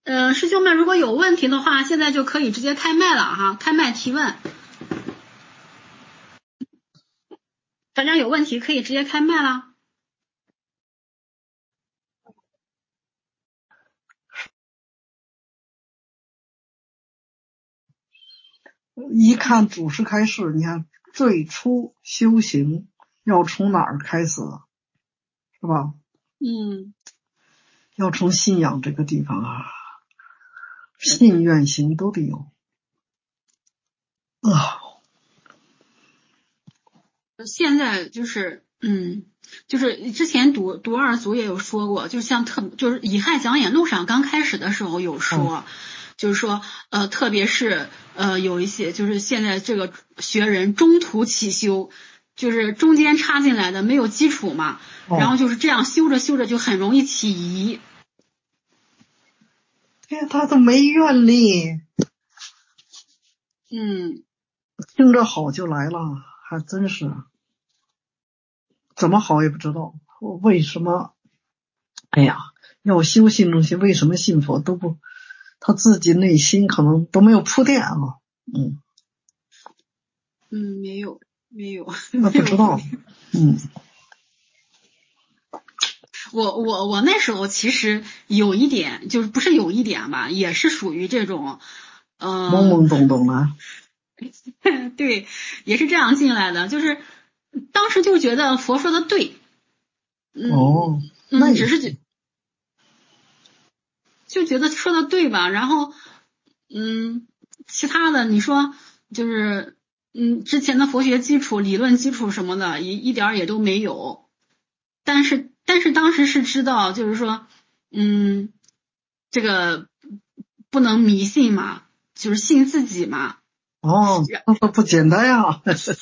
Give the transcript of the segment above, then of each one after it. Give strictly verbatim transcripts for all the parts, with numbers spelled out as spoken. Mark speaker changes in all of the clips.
Speaker 1: 呃，师兄们如果有问题的话，现在就可以直接开麦了哈，开麦提问。大家有问题可以直接开麦了。
Speaker 2: 一看祖师开示，你看最初修行要从哪儿开始，是吧？
Speaker 1: 嗯，
Speaker 2: 要从信仰这个地方啊，信愿行都得有啊。
Speaker 1: 现在就是嗯，就是之前读读二祖也有说过，就像特就是《乙亥讲演录》上刚开始的时候有说，
Speaker 2: 哦、
Speaker 1: 就是说呃，特别是呃有一些就是现在这个学人中途起修，就是中间插进来的没有基础嘛，
Speaker 2: 哦、
Speaker 1: 然后就是这样修着修着就很容易起疑。
Speaker 2: 对呀，他都没愿力，
Speaker 1: 嗯，
Speaker 2: 听着好就来了，还真是怎么好也不知道。为什么？哎呀，要修信东西，为什么信佛都不？他自己内心可能都没有铺垫啊。嗯
Speaker 1: 嗯，没有没有
Speaker 2: 那
Speaker 1: 没有
Speaker 2: 不知道。嗯，
Speaker 1: 我我我那时候其实有一点，就是不是有一点吧，也是属于这种，嗯、
Speaker 2: 懵懵懂懂的。
Speaker 1: 对，也是这样进来的，就是当时就觉得佛说的对，嗯
Speaker 2: 哦，那
Speaker 1: 嗯，
Speaker 2: 也是。
Speaker 1: 只是觉就觉得说的对吧，然后嗯，其他的你说就是嗯，之前的佛学基础、理论基础什么的，一一点儿也都没有，但是但是当时是知道，就是说嗯，这个不能迷信嘛，就是信自己嘛。
Speaker 2: 哦，那都不简单呀。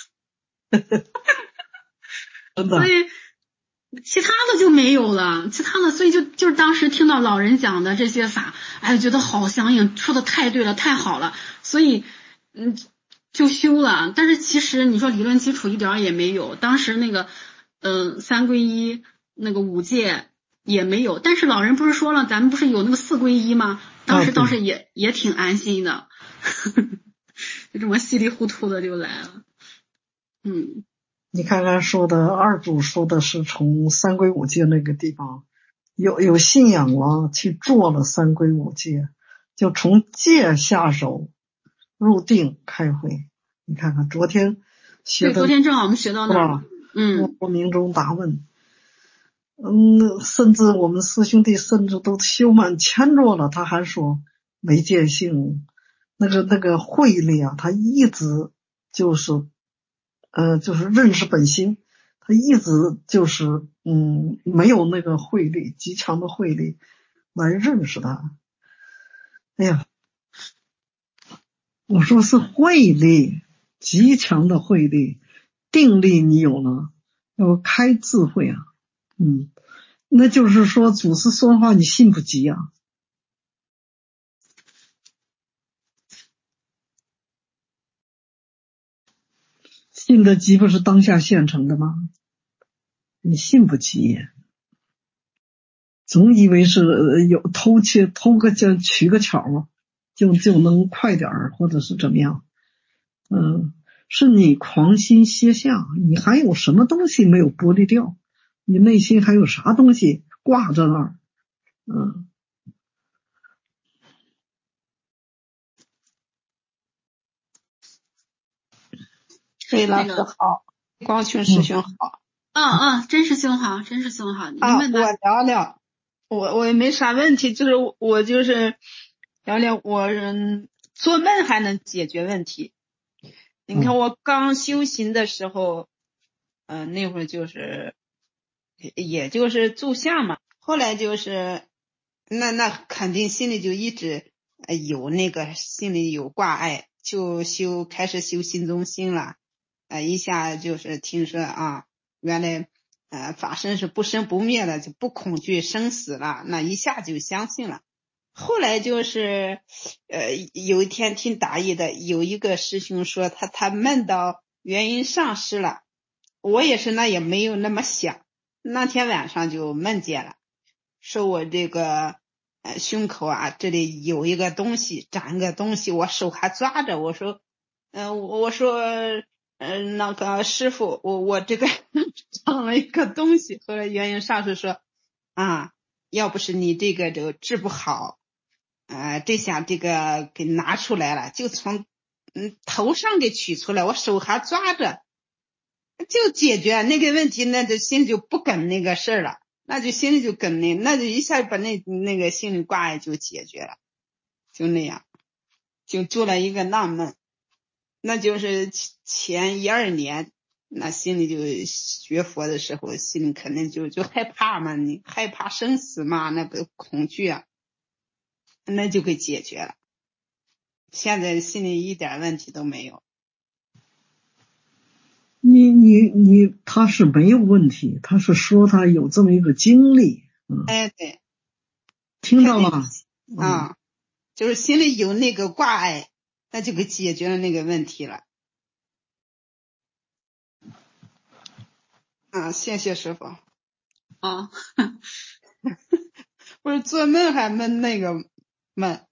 Speaker 2: 真的。
Speaker 1: 所以其他的就没有了，其他的所以就就是当时听到老人讲的这些法，哎，觉得好相应，说的太对了，太好了，所以嗯就修了。但是其实你说理论基础一点也没有，当时那个嗯、呃、三皈依那个五戒也没有，但是老人不是说了，咱们不是有那个四皈依吗？当
Speaker 2: 啊，
Speaker 1: 时倒
Speaker 2: 对。
Speaker 1: 是也也挺安心的，就这么稀里糊涂的就来了，嗯。
Speaker 2: 你看看说的二祖说的是从三皈五戒那个地方有有信仰了，去做了三皈五戒，就从戒下手入定开会。你看看昨天学
Speaker 1: 对，
Speaker 2: 的
Speaker 1: 昨天正好我们学到
Speaker 2: 是吧？
Speaker 1: 那儿了，嗯。
Speaker 2: 我明中答问，嗯，甚至我们师兄弟甚至都修满千座了，他还说没见性，那个那个慧力啊，他一直就是呃就是认识本心，他一直就是嗯没有那个慧力，极强的慧力来认识他。哎呀，我说是慧力，极强的慧力，定力你有了，要开智慧啊。嗯，那就是说祖师说话你信不及啊。信得及不是当下现成的吗？你信不及，总以为是呃有偷窃偷个就取个巧就就能快点儿，或者是怎么样。嗯，是你狂心歇下，你还有什么东西没有剥离掉？你内心还有啥东西挂在那儿？嗯，
Speaker 3: 水老师
Speaker 1: 那个，
Speaker 3: 好，光群师
Speaker 2: 嗯
Speaker 3: 兄好。
Speaker 1: 嗯嗯，真师兄好，真师兄好，您
Speaker 3: 啊，
Speaker 1: 问吧。
Speaker 3: 我聊聊，我我也没啥问题，就是我就是聊聊我嗯做梦还能解决问题。你看
Speaker 2: 嗯
Speaker 3: 我刚修行的时候，嗯、呃那会儿就是也就是住相嘛，后来就是那那肯定心里就一直呃有那个心里有挂碍，就修开始修心中心了。呃，一下就是听说啊，原来呃法身是不生不灭的，就不恐惧生死了，那一下就相信了。后来就是呃有一天听答疑的，有一个师兄说他他梦到元婴上师了，我也是那也没有那么想，那天晚上就梦见了，说我这个呃胸口啊这里有一个东西，长一个东西，我手还抓着，我说，嗯、呃，我说，嗯、呃，那个师傅，我我这个长了一个东西。后来元婴上师说，啊，要不是你这个就治不好，呃，这下这个给拿出来了，就从嗯头上给取出来，我手还抓着，就解决那个问题，那就心里就不梗那个事儿了，那就心里就梗那，那就一下把那那个心里挂碍就解决了，就那样，就做了一个浪梦。那就是前一二年，那心里就学佛的时候，心里肯定就就害怕嘛，你害怕生死嘛，那个恐惧啊，那就给解决了。现在心里一点问题都没有。
Speaker 2: 你你你，他是没有问题，他是说他有这么一个经历，嗯，
Speaker 3: 哎，对，
Speaker 2: 听到了
Speaker 3: 啊、嗯，就是心里有那个挂碍，那就给解决了那个问题了。啊，谢谢师傅。
Speaker 1: 哦，
Speaker 3: 不是做梦还闷那个梦。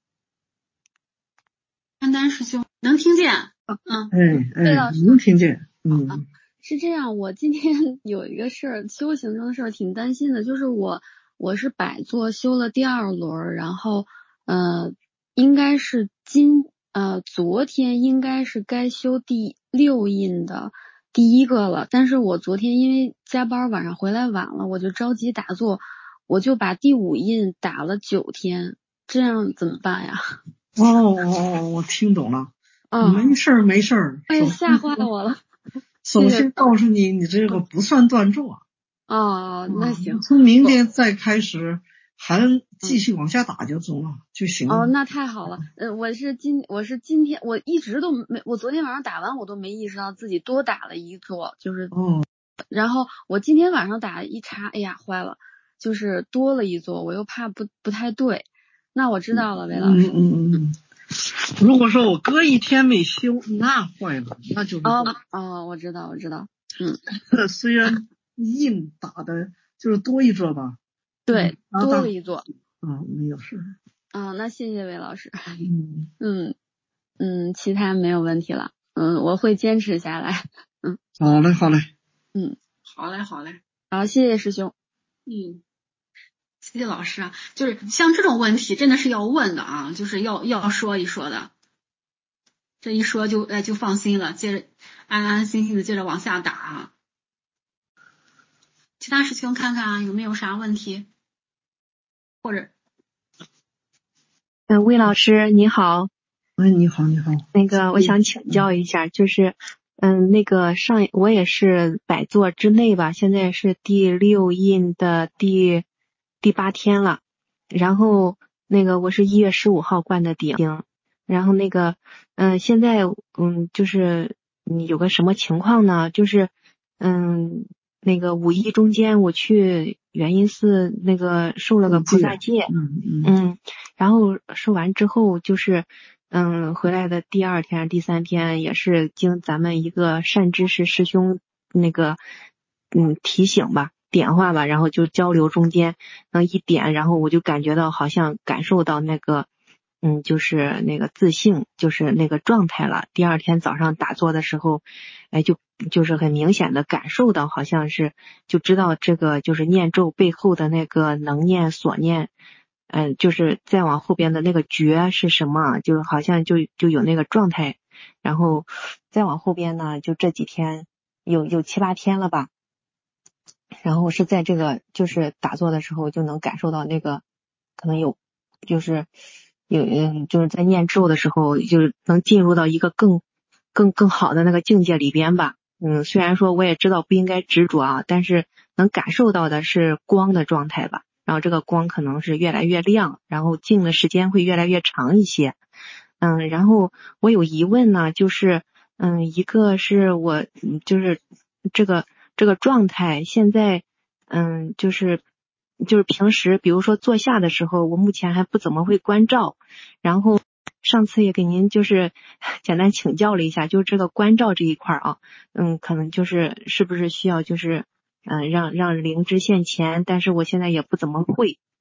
Speaker 1: 丹丹师兄能听见？
Speaker 2: 嗯，哎哎，能听见。嗯、啊，
Speaker 4: 是这样，我今天有一个事儿，修行中的事儿挺担心的，就是我我是百座修了第二轮，然后呃应该是今呃昨天应该是该修第六印的第一个了，但是我昨天因为加班晚上回来晚了，我就着急打坐，我就把第五印打了九天，这样怎么办呀？
Speaker 2: 哦哦哦，我听懂了。嗯，没事儿没事儿。
Speaker 4: 哎，吓坏我了。
Speaker 2: 首先告诉你，你这个不算断座。
Speaker 4: 哦，那行。
Speaker 2: 从明天再开始，还继续往下打就中了、嗯、就行了。
Speaker 4: 哦，那太好了。嗯，我是今我是今天我一直都没，我昨天晚上打完我都没意识到自己多打了一座，就是
Speaker 2: 哦。
Speaker 4: 然后我今天晚上打一查，哎呀坏了，就是多了一座，我又怕不不太对。那我知道了，韦老师。
Speaker 2: 嗯嗯嗯。如果说我隔一天没修，那坏了，那就是
Speaker 4: 哦哦，我知道我知道。
Speaker 2: 嗯。虽然印打的就是多一座吧。
Speaker 4: 对，
Speaker 2: 嗯、
Speaker 4: 多了一座。
Speaker 2: 啊，没有事。
Speaker 4: 啊，那谢谢韦老师。
Speaker 2: 嗯
Speaker 4: 嗯嗯，其他没有问题了。嗯，我会坚持下来。嗯，
Speaker 2: 好嘞好嘞。
Speaker 4: 嗯，
Speaker 1: 好嘞好嘞。
Speaker 4: 好，谢谢师兄。
Speaker 1: 嗯。谢谢老师啊，就是像这种问题真的是要问的啊，就是要要说一说的，这一说就哎就放心了，接着安安心心的接着往下打啊。其他师兄看看啊有没有啥问题，或者，
Speaker 5: 嗯，魏老师你好。
Speaker 2: 哎，你好你好。
Speaker 5: 那个我想请教一下，就是嗯那个上我也是百座之内吧，现在是第六印的第第八天了，然后那个我是一月十五号灌的顶，然后那个嗯现在嗯就是你有个什么情况呢？就是嗯那个五一中间我去元音寺那个受了个菩萨戒，
Speaker 2: 嗯嗯
Speaker 5: 嗯，然后受完之后就是嗯回来的第二天第三天也是经咱们一个善知识师兄那个嗯提醒吧点化吧，然后就交流中间嗯一点，然后我就感觉到好像感受到那个嗯就是那个自性就是那个状态了。第二天早上打坐的时候哎就就是很明显的感受到好像是就知道这个就是念咒背后的那个能念所念，嗯就是再往后边的那个觉是什么，就好像就就有那个状态。然后再往后边呢就这几天有有七八天了吧，然后是在这个就是打坐的时候就能感受到那个可能有就是有嗯就是在念咒的时候就是能进入到一个更更更好的那个境界里边吧。嗯，虽然说我也知道不应该执着啊，但是能感受到的是光的状态吧。然后这个光可能是越来越亮，然后静的时间会越来越长一些。嗯，然后我有疑问呢，就是嗯，一个是我就是这个这个状态现在嗯就是就是平时比如说坐下的时候，我目前还不怎么会关照，然后上次也给您就是简单请教了一下，就是这个关照这一块啊，嗯，可能就是是不是需要就是嗯让让灵芝现前，但是我现在也不怎么会。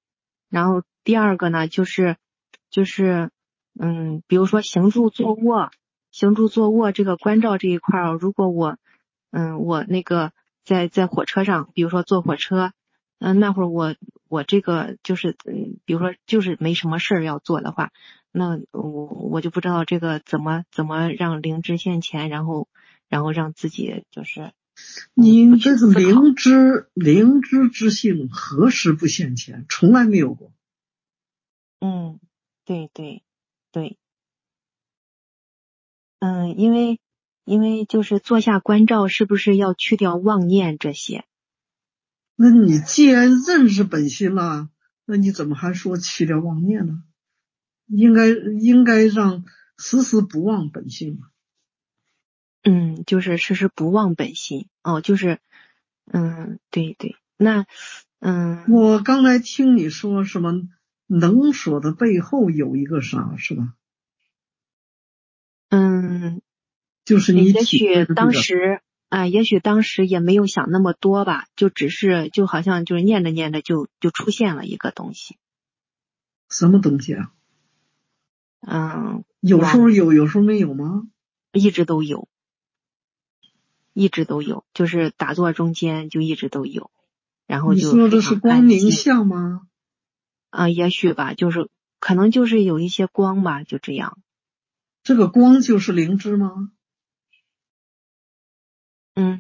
Speaker 5: 然后第二个呢，就是就是嗯，比如说行住坐卧，行住坐卧这个关照这一块儿，如果我嗯我那个在在火车上，比如说坐火车，嗯、那会儿我我这个就是嗯，比如说就是没什么事儿要做的话，那我我就不知道这个怎么怎么让灵知现前，然后然后让自己就是
Speaker 2: 你这个灵知灵知之性何时不现前？从来没有过。
Speaker 5: 嗯，对对对，嗯，因为因为就是坐下观照，是不是要去掉妄念这些？
Speaker 2: 那你既然认识本心了，那你怎么还说去掉妄念呢？应该应该让时时不忘本心嘛。
Speaker 5: 嗯，就是时时不忘本心。哦，就是嗯，对对，那嗯，
Speaker 2: 我刚才听你说什么能所的背后有一个啥，是吧？
Speaker 5: 嗯，
Speaker 2: 就是你
Speaker 5: 也
Speaker 2: 体会
Speaker 5: 许当
Speaker 2: 的这个
Speaker 5: 时啊、也许当时也没有想那么多吧，就只是就好像就是念着念着就就出现了一个东西。
Speaker 2: 什么东西啊？
Speaker 5: 嗯，
Speaker 2: 有时候
Speaker 5: 光
Speaker 2: 有，有时候没有吗？
Speaker 5: 一直都有，一直都有，就是打坐中间就一直都有，然后
Speaker 2: 你
Speaker 5: 就非常
Speaker 2: 说的是光明
Speaker 5: 安静。
Speaker 2: 相吗？
Speaker 5: 啊、也许吧，就是可能就是有一些光吧，就这样。
Speaker 2: 这个光就是灵知吗？
Speaker 5: 嗯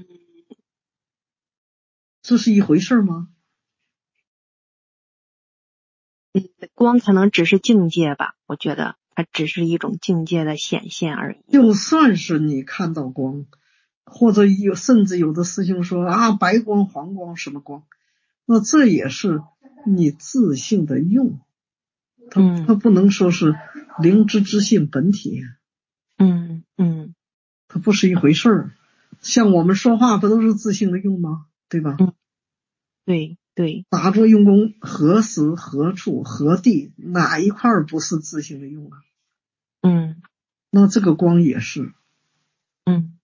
Speaker 2: 这是一回事吗？
Speaker 5: 嗯，光可能只是境界吧，我觉得它只是一种境界的显现而已。
Speaker 2: 就算是你看到光，或者有甚至有的师兄说啊白光黄光什么光，那这也是你自性的用，它
Speaker 5: 嗯
Speaker 2: 它不能说是灵知之性本体，
Speaker 5: 嗯嗯
Speaker 2: 它不是一回事儿。像我们说话不都是自性的用吗？对吧？
Speaker 5: 嗯，对对，
Speaker 2: 打坐用功何时何处何地哪一块不是自性的用啊？
Speaker 5: 嗯
Speaker 2: 那这个光也是。
Speaker 5: 嗯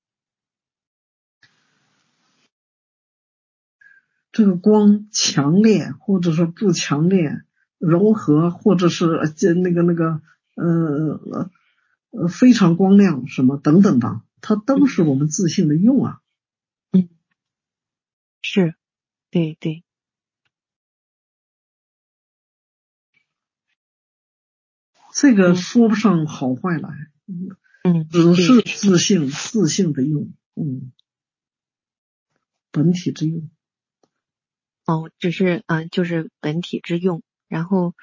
Speaker 2: 这个光强烈或者说不强烈，柔和或者是这那个那个呃呃非常光亮什么等等的，它都是我们自性的用啊。
Speaker 5: 嗯，是，对对，
Speaker 2: 这个
Speaker 5: 嗯
Speaker 2: 说不上好坏来，
Speaker 5: 嗯，
Speaker 2: 只是
Speaker 5: 对，
Speaker 2: 自性自性的用，嗯，本体之用。
Speaker 5: 哦，只是嗯、呃就是本体之用，然后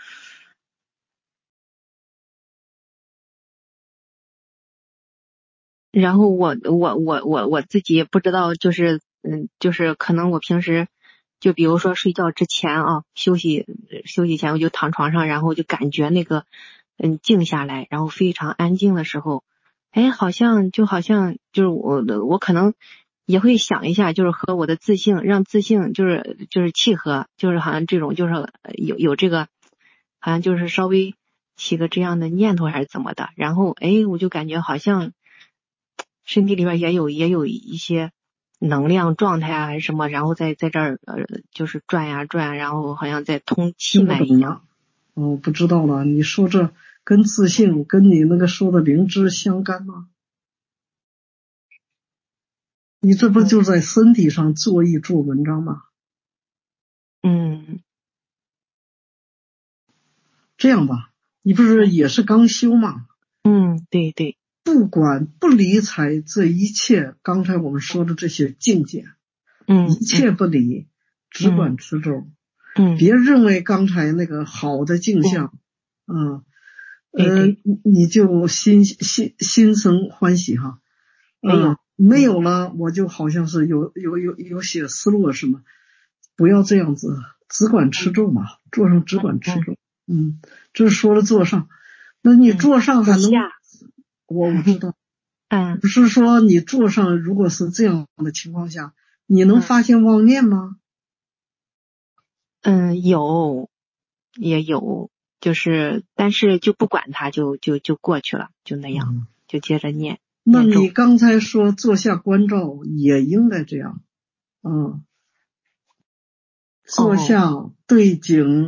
Speaker 5: 然后我我我我我自己也不知道，就是嗯，就是可能我平时就比如说睡觉之前啊，休息休息前我就躺床上，然后就感觉那个嗯静下来，然后非常安静的时候，哎，好像就好像就是我我可能也会想一下，就是和我的自性，让自性就是就是契合，就是好像这种就是呃有有这个，好像就是稍微起个这样的念头还是怎么的，然后哎，我就感觉好像身体里边也有也有一些能量状态啊还是什么，然后在在这儿呃就是转呀转，然后好像在通气
Speaker 2: 听不
Speaker 5: 脉一样。
Speaker 2: 懂了，哦，不知道了。你说这跟自性跟你那个说的灵知相干吗？你这不就在身体上做一做文章吗？
Speaker 5: 嗯
Speaker 2: 这样吧，你不是也是刚修吗？
Speaker 5: 嗯，对对，
Speaker 2: 不管不理睬这一切，刚才我们说的这些境界，一
Speaker 5: 嗯
Speaker 2: 切不理，只管持咒。
Speaker 5: 嗯，
Speaker 2: 别认为刚才那个好的镜像，嗯呃，
Speaker 5: 对对，
Speaker 2: 你就心心心生欢喜哈。
Speaker 5: 没有
Speaker 2: 嗯，没有了，我就好像是有有有有些失落什么，不要这样子，只管持咒嘛，坐上只管持咒。嗯，这是说了坐上，那你坐上还能？
Speaker 5: 坐下
Speaker 2: 我不知道，
Speaker 5: 嗯
Speaker 2: 不是说你坐上，如果是这样的情况下，你能
Speaker 5: 嗯
Speaker 2: 发现妄念吗？
Speaker 5: 嗯，有也有，就是但是就不管它，就就就过去了，就那样，
Speaker 2: 嗯，
Speaker 5: 就接着念
Speaker 2: 那
Speaker 5: 念咒。
Speaker 2: 你刚才说坐下观照也应该这样，嗯，坐
Speaker 5: 哦，
Speaker 2: 下对景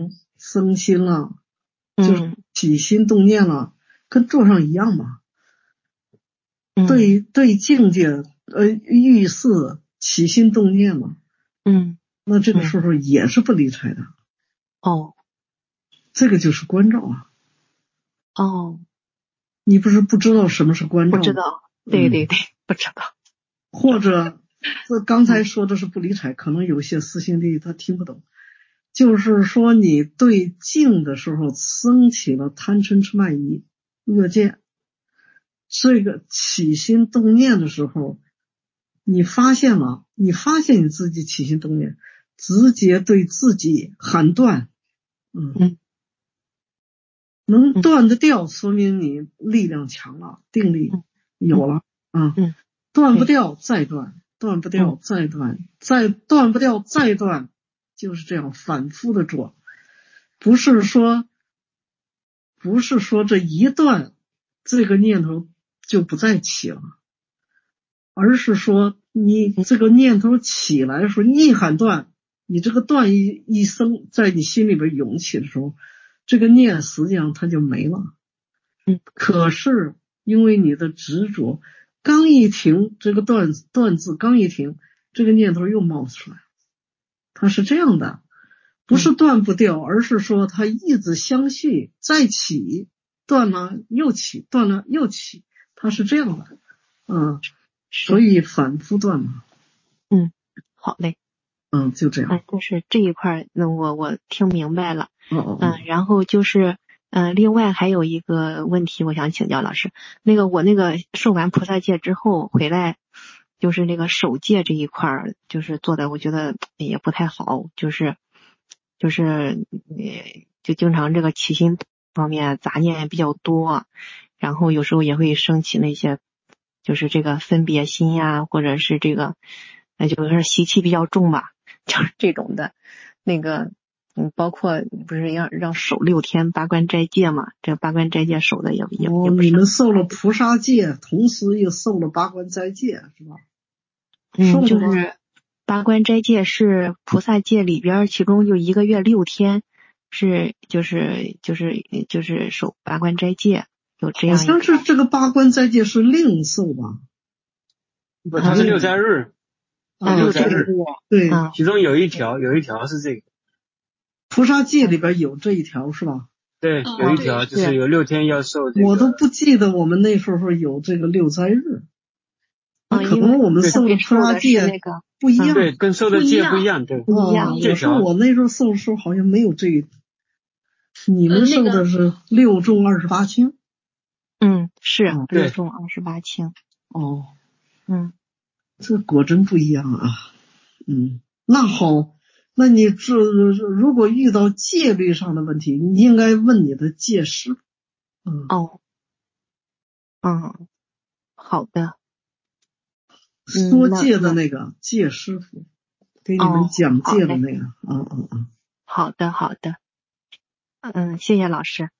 Speaker 2: 生心了，就是起心动念了，跟桌上一样嘛。
Speaker 5: 嗯、
Speaker 2: 对对境界呃遇事起心动念嘛。
Speaker 5: 嗯，
Speaker 2: 那这个时候也是不离财的。
Speaker 5: 哦，
Speaker 2: 这个就是关照啊。
Speaker 5: 哦，
Speaker 2: 你不是不知道什么是关照吗？
Speaker 5: 不知道，对对对，嗯、不知道。
Speaker 2: 或者这刚才说的是不理睬，可能有些师兄弟他听不懂。就是说你对境的时候升起了贪嗔痴慢疑恶见，这个起心动念的时候，你发现了，你发现你自己起心动念，直接对自己喊断，嗯，
Speaker 5: 嗯
Speaker 2: 能断得掉，说明你力量强了，定力有了，嗯，嗯断不掉再断，断不掉再断，再断不掉再断，就是这样反复的做，不是说，不是说这一断，这个念头就不再起了，而是说你这个念头起来的时候，一喊断，你这个断一一生在你心里边涌起的时候，这个念实际上它就没了。
Speaker 5: 嗯，
Speaker 2: 可是因为你的执着，刚一停，这个断断字刚一停，这个念头又冒出来，它是这样的，不是断不掉，而是说它一直相续，再起，断了又起，断了又起，它是这样的，嗯，所以反复断嘛。
Speaker 5: 嗯，好嘞。
Speaker 2: 嗯，就这样。
Speaker 5: 嗯，就是这一块，那我我听明白了。
Speaker 2: 哦哦。
Speaker 5: 嗯，然后就是，嗯、呃，另外还有一个问题，我想请教老师。那个我那个受完菩萨戒之后回来，就是那个守戒这一块，就是做的我觉得也不太好，就是就是呃，就经常这个起心方面杂念比较多，然后有时候也会升起那些，就是这个分别心呀，或者是这个，那就是习气比较重吧。就是这种的，那个，嗯，包括不是要让守六天八关斋戒嘛？这八关斋戒守的也也、
Speaker 2: 哦、
Speaker 5: 也不是。
Speaker 2: 你们受了菩萨戒，同时又受了八关斋戒，是吧？
Speaker 5: 嗯，就是八关斋戒是菩萨戒里边，其中就一个月六天是就是就是就是守八关斋戒，有这样一个。
Speaker 2: 好像是这个八关斋戒是另受吧？
Speaker 6: 不，它是六斋日。
Speaker 2: 啊，
Speaker 6: 六斋日，
Speaker 2: 对，
Speaker 6: 其中有一条，有一条是这个
Speaker 2: 菩萨戒里边有这一条是吧？
Speaker 6: 对，有一条就是有六天要受这个。
Speaker 2: 我都不记得我们那时候有这个六斋日，
Speaker 5: 啊，
Speaker 2: 可能我们受的菩萨戒不一样，
Speaker 6: 对，跟受的戒不一样，对，
Speaker 5: 不一样。
Speaker 2: 我说我那时候受的时候好像没有这一，你们受的是六重二十八轻。
Speaker 5: 嗯，是六重二十八轻。
Speaker 2: 哦，
Speaker 5: 嗯。
Speaker 2: 这果真不一样啊，嗯，那好，那你这如果遇到戒律上的问题，你应该问你的戒师。嗯，
Speaker 5: 哦，嗯，好的。
Speaker 2: 说戒的那个戒师傅，给你们讲戒的那个，嗯嗯嗯。
Speaker 5: 好的，好的。嗯，谢谢老师。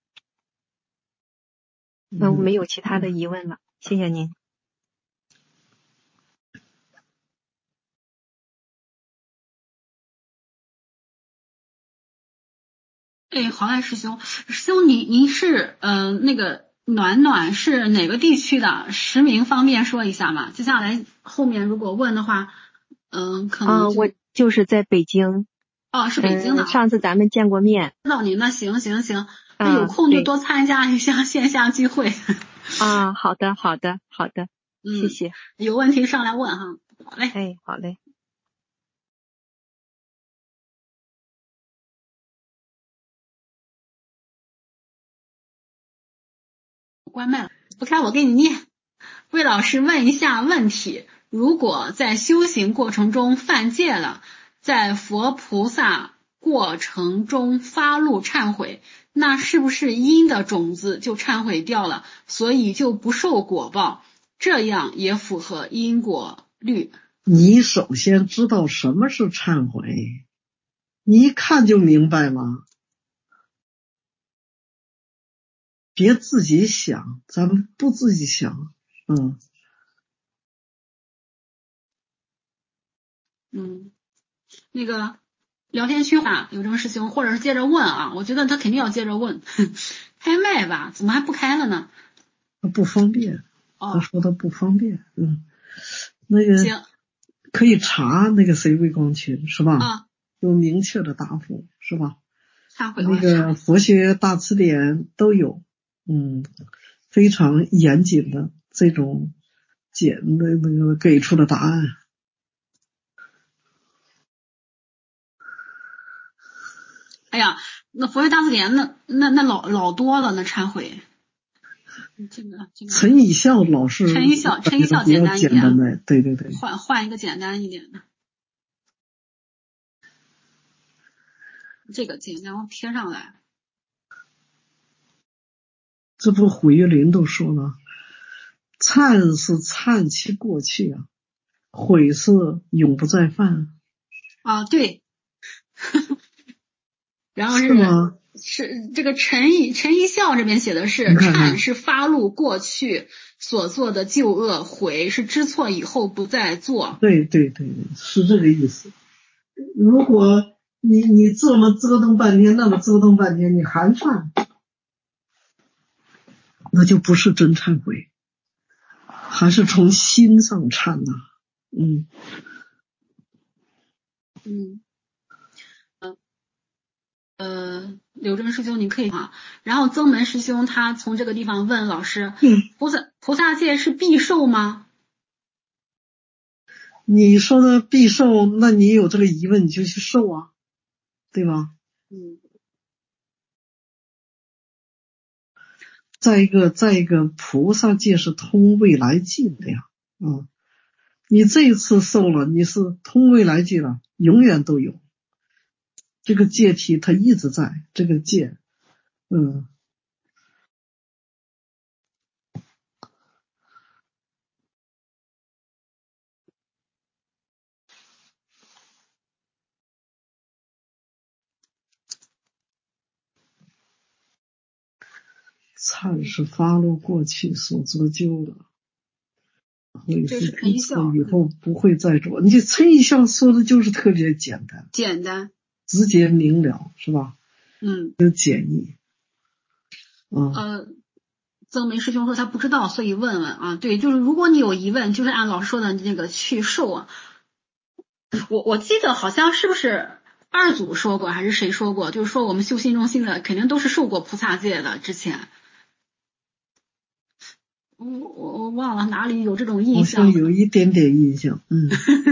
Speaker 5: 那我没有其他的疑问了，嗯、谢谢您。
Speaker 1: 哎，好赖师兄，师兄您您是呃那个暖暖是哪个地区的？实名方便说一下嘛？接下来后面如果问的话，嗯、呃，可能
Speaker 5: 啊，我就是在北京。
Speaker 1: 哦，是北京的、
Speaker 5: 嗯。上次咱们见过面。
Speaker 1: 知道您那行行行，那有空就多参加一下线下聚会。
Speaker 5: 啊，好的好的好的，
Speaker 1: 嗯，
Speaker 5: 谢谢。
Speaker 1: 有问题上来问哈。好嘞。
Speaker 5: 哎，好嘞。
Speaker 1: 关麦了，不开我给你念。魏老师问一下问题：如果在修行过程中犯戒了，在佛菩萨过程中发怒忏悔，那是不是因的种子就忏悔掉了，所以就不受果报？这样也符合因果律。
Speaker 2: 你首先知道什么是忏悔，你一看就明白了。别自己想，咱们不自己想，嗯。
Speaker 1: 嗯，那个聊天区啊，有这个师兄，或者是接着问啊，我觉得他肯定要接着问，开麦吧，怎么还不开了呢？
Speaker 2: 不方便，
Speaker 1: 哦、
Speaker 2: 他说他不方便，嗯，那个
Speaker 1: 行，
Speaker 2: 可以查那个谁微光群是吧？
Speaker 1: 啊，
Speaker 2: 有明确的答复是吧？
Speaker 1: 忏悔，
Speaker 2: 那个佛学大词典都有，嗯，非常严谨的这种简的那个给出的答案。
Speaker 1: 哎呀，那佛学大词典那那那老老多了，那忏悔。这个这个
Speaker 2: 陈以孝老师，
Speaker 1: 陈一笑，陈一笑
Speaker 2: 简
Speaker 1: 单一点，
Speaker 2: 简单的，对对对，
Speaker 1: 换换一个简单一点的，这个简单，我贴上来。
Speaker 2: 这不胡玉林都说了，忏是忏其过去啊，悔是永不再犯
Speaker 1: 啊，对。然后是
Speaker 2: 是吗？
Speaker 1: 是这个陈一陈一笑这边写的是忏是发露过去所做的旧恶，悔是知错以后不再做。
Speaker 2: 对对对对，是这个意思。如果你你这么折腾半天，那么折腾半天，你还犯，那就不是真忏悔，还是从心上忏呐、啊。嗯
Speaker 1: 嗯。呃，柳真师兄，你可以啊。然后曾门师兄他从这个地方问老师：“
Speaker 2: 嗯，
Speaker 1: 菩萨菩萨戒是必受吗？”
Speaker 2: 你说的必受，那你有这个疑问，你就去受啊，对吧？
Speaker 1: 嗯。
Speaker 2: 再一个，再一个，菩萨戒是通未来境的呀，啊，你这一次受了，你是通未来境了，永远都有。这个戒体它一直在，这个戒，嗯。忏是发露过去所做旧的，悔是知错以后不会再做。你陈一笑说的就是特别简单，
Speaker 1: 简单，
Speaker 2: 直接明了，是吧？
Speaker 1: 嗯，
Speaker 2: 有简易。嗯、
Speaker 1: 呃，曾梅师兄说他不知道，所以问问啊。对，就是如果你有疑问，就是按老师说的那个去受啊。我我记得好像是不是二祖说过，还是谁说过？就是说我们修心中心的肯定都是受过菩萨戒的。之前，我我我忘了哪里有这种印象，
Speaker 2: 好像有一点点印象。嗯。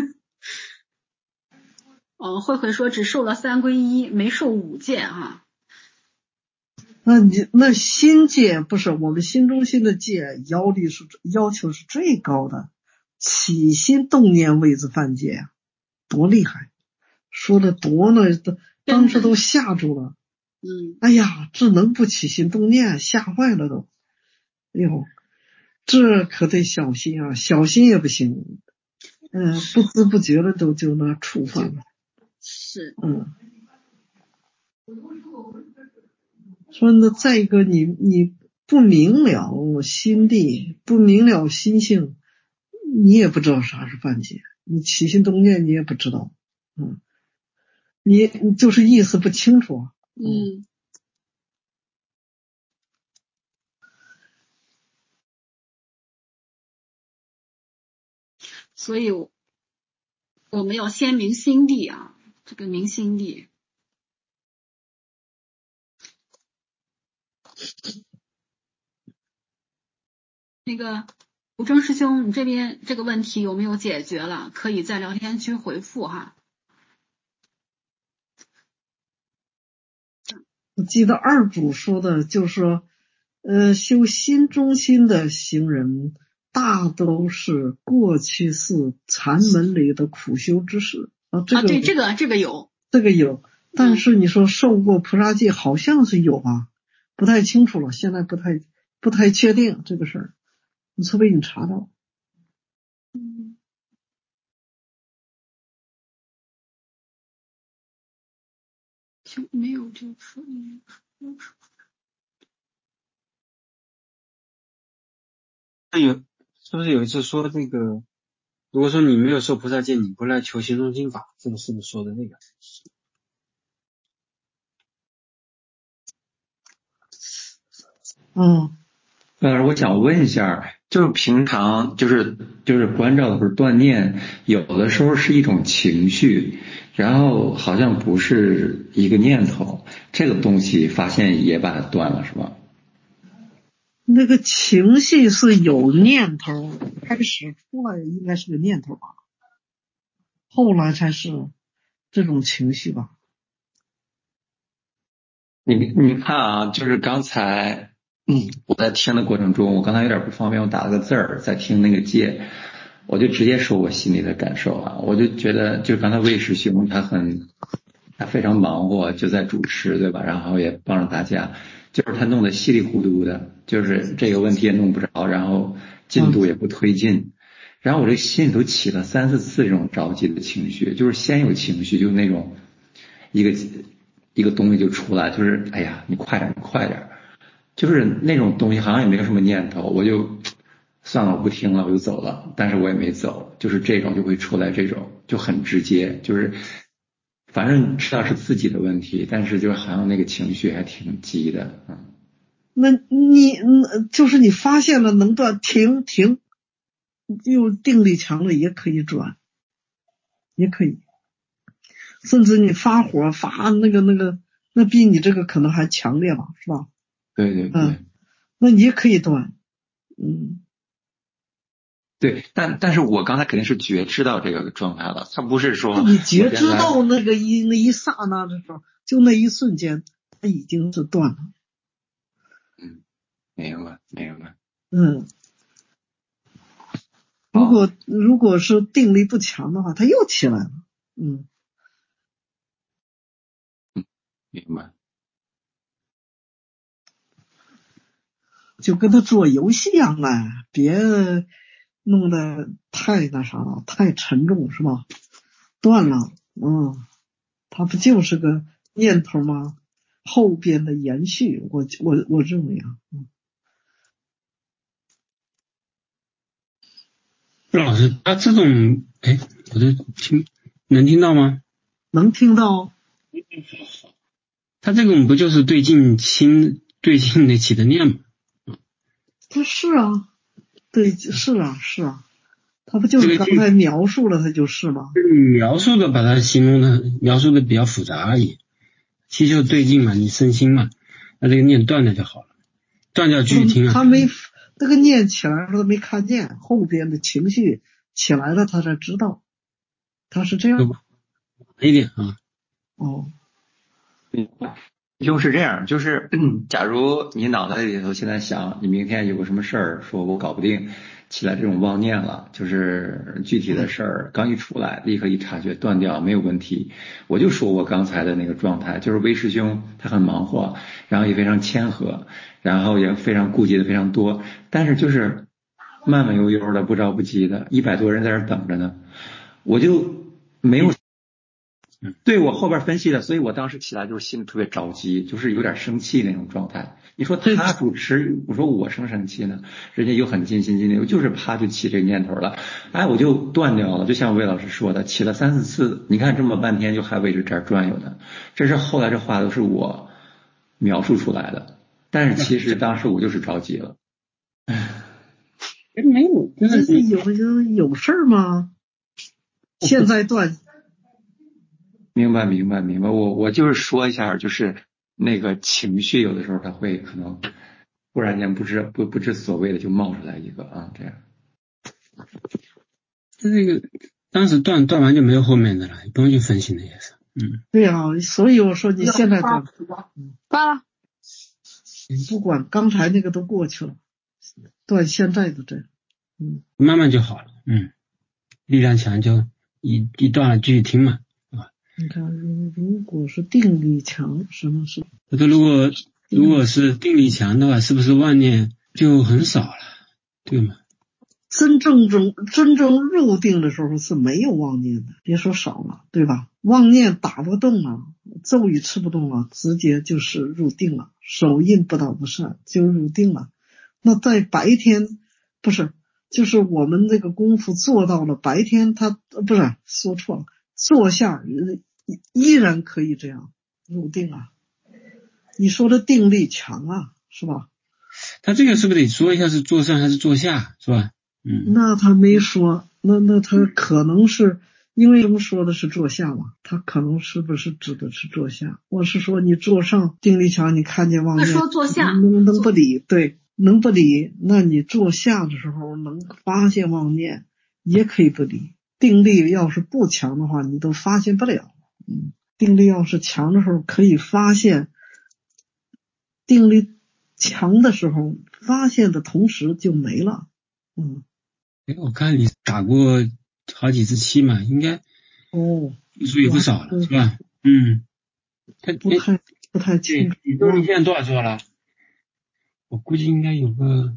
Speaker 1: 嗯，慧慧说只受了三皈依，没受五戒啊。
Speaker 2: 那你那心戒不是我们心中心的戒，要力是要求是最高的，起心动念谓之犯戒呀，多厉害！说的多呢，当时都吓住了。
Speaker 1: 嗯，
Speaker 2: 哎呀，这能不起心动念，吓坏了都。哎呦，这可得小心啊，小心也不行。嗯，不知不觉的都就那触犯了。
Speaker 1: 是。
Speaker 2: 嗯。说那再一个你，你你不明了心地，不明了心性，你也不知道啥是犯戒，你起心动念你也不知道，嗯，你就是意思不清楚，
Speaker 1: 嗯。所以我们要先明心地啊，这个明心地。那个吴征师兄，你这边这个问题有没有解决了？可以在聊天区回复哈。
Speaker 2: 我记得二祖说的就是说，呃，修心中心的行人，大都是过去是禅门里的苦修之士啊。这个、
Speaker 1: 啊，对，这个这个有，
Speaker 2: 这个有，但是你说受过菩萨戒，好像是有吧，不太清楚了，现在不太不太确定这个事儿，除非你查到。
Speaker 1: 嗯。就没有这个说明。
Speaker 6: 那有是不是有一次说这个，如果说你没有受菩萨戒，你不来求行中心法，这个是不是说的那个？
Speaker 2: 嗯，
Speaker 6: 呃，我想问一下，就是平常就是就是关照的时候断念，有的时候是一种情绪，然后好像不是一个念头，这个东西发现也把它断了，是吧？
Speaker 2: 那个情绪是有念头，开始出来应该是个念头吧，后来才是这种情绪吧。
Speaker 6: 你你看啊，就是刚才，嗯，我在听的过程中，我刚才有点不方便，我打了个字儿，在听那个戒，我就直接说我心里的感受啊，我就觉得，就是刚才魏师兄他很，他非常忙活，就在主持，对吧？然后也帮着大家，就是他弄得稀里糊涂的，就是这个问题也弄不着，然后进度也不推进，然后我这心里头起了三四次这种着急的情绪，就是先有情绪，就是那种一个。一个东西就出来，就是哎呀，你快点，你快点，就是那种东西好像也没有什么念头，我就算了，我不听了，我就走了，但是我也没走，就是这种就会出来，这种就很直接，就是反正知道是自己的问题，但是就好像那个情绪还挺急的，嗯。
Speaker 2: 那你嗯，就是你发现了能断，停停，又定力强了也可以转，也可以。甚至你发火发那个那个，那比你这个可能还强烈吧，是吧？
Speaker 6: 对对对。
Speaker 2: 嗯，那你也可以断，嗯。
Speaker 6: 对，但但是我刚才肯定是觉知到这个状态了，他不是说
Speaker 2: 你觉知到那个一那一刹那的时候，就那一瞬间，它已经是断了。
Speaker 6: 嗯，明白明白。
Speaker 2: 嗯。如果如果是定力不强的话，它又起来了。嗯。
Speaker 6: 嗯，明白。
Speaker 2: 就跟他做游戏一样了，别弄得太那啥了，太沉重是吧？断了，嗯，它不就是个念头吗？后边的延续，我我我认为啊，嗯。
Speaker 7: 老师，他这种，哎，我这听能听到吗？
Speaker 2: 能听到。
Speaker 7: 他这种不就是对境心对境的起的念吗？
Speaker 2: 他是啊，对，是啊，是啊，他不就是刚才描述了，他就是吗？
Speaker 7: 描述的把它形容的描述的比较复杂而已。其实就对境嘛，你身心嘛，那这个念断了就好了，断掉继续听啊。
Speaker 2: 他没那个念起来，他没看见后边的情绪起来了，他才知道，他是这样。
Speaker 7: 一点啊。
Speaker 2: 哦。
Speaker 6: 嗯，就是这样，就是假如你脑袋里头现在想，你明天有个什么事儿，说我搞不定，起来这种妄念了，就是具体的事儿刚一出来，立刻一察觉断掉，没有问题。我就说我刚才的那个状态，就是魏师兄他很忙活，然后也非常谦和，然后也非常顾忌的非常多，但是就是慢慢悠悠的，不着不急的，一百多人在这等着呢，我就没有。对，我后边分析了，所以我当时起来就是心里特别着急，就是有点生气那种状态。你说他主持，我说我生生气呢，人家又很尽心尽力，我就是啪就起这念头了，哎，我就断掉了。就像魏老师说的，起了三四次，你看这么半天就还围着这儿转悠呢。这是后来这话都是我描述出来的，但是其实当时我就是着急了。
Speaker 7: 没有，
Speaker 2: 这是有有有事儿吗？现在断。
Speaker 6: 明白明白明白，我我就是说一下，就是那个情绪有的时候它会可能忽然间不知不不知所谓的就冒出来一个啊，这样。
Speaker 7: 这个当时断断完就没有后面的了，不用去分析那些事。嗯，
Speaker 2: 对啊，所以我说你现在断，
Speaker 4: 嗯，挂了。
Speaker 2: 不管刚才那个都过去了，断现在的这，嗯，
Speaker 7: 慢慢就好了。嗯，力量强就一一断了继续听嘛。
Speaker 2: 你看，如如果是定力强，什么是？
Speaker 7: 这个如果如果是定力强的话，是不是妄念就很少了，对吗？
Speaker 2: 真正中真正入定的时候是没有妄念的，别说少了，对吧？妄念打不动了，咒语吃不动了，直接就是入定了，手印不倒不散就入定了。那在白天不是，就是我们这个功夫做到了，白天他不是说错了，坐下依然可以这样入定啊。你说的定力强啊，是吧？
Speaker 7: 他这个是不是得说一下是坐上还是坐下，是吧？嗯，
Speaker 2: 那他没说，那那他可能是因为中说的是坐下嘛，他可能是不是指的是坐下？我是说你坐上定力强，你看见妄
Speaker 1: 他
Speaker 2: 念，
Speaker 1: 说坐下，
Speaker 2: 能能不理，对，能不理，那你坐下的时候能发现妄念，也可以不理。定力要是不强的话，你都发现不了。嗯，定力要是强的时候可以发现，定力强的时候发现的同时就没了。嗯，
Speaker 7: 哎，我看你打过好几次七嘛，应该
Speaker 2: 哦，
Speaker 7: 数也不少了，是吧？嗯，他
Speaker 2: 不太不太清楚。
Speaker 7: 宇宙你现在多少座了？我估计应该有个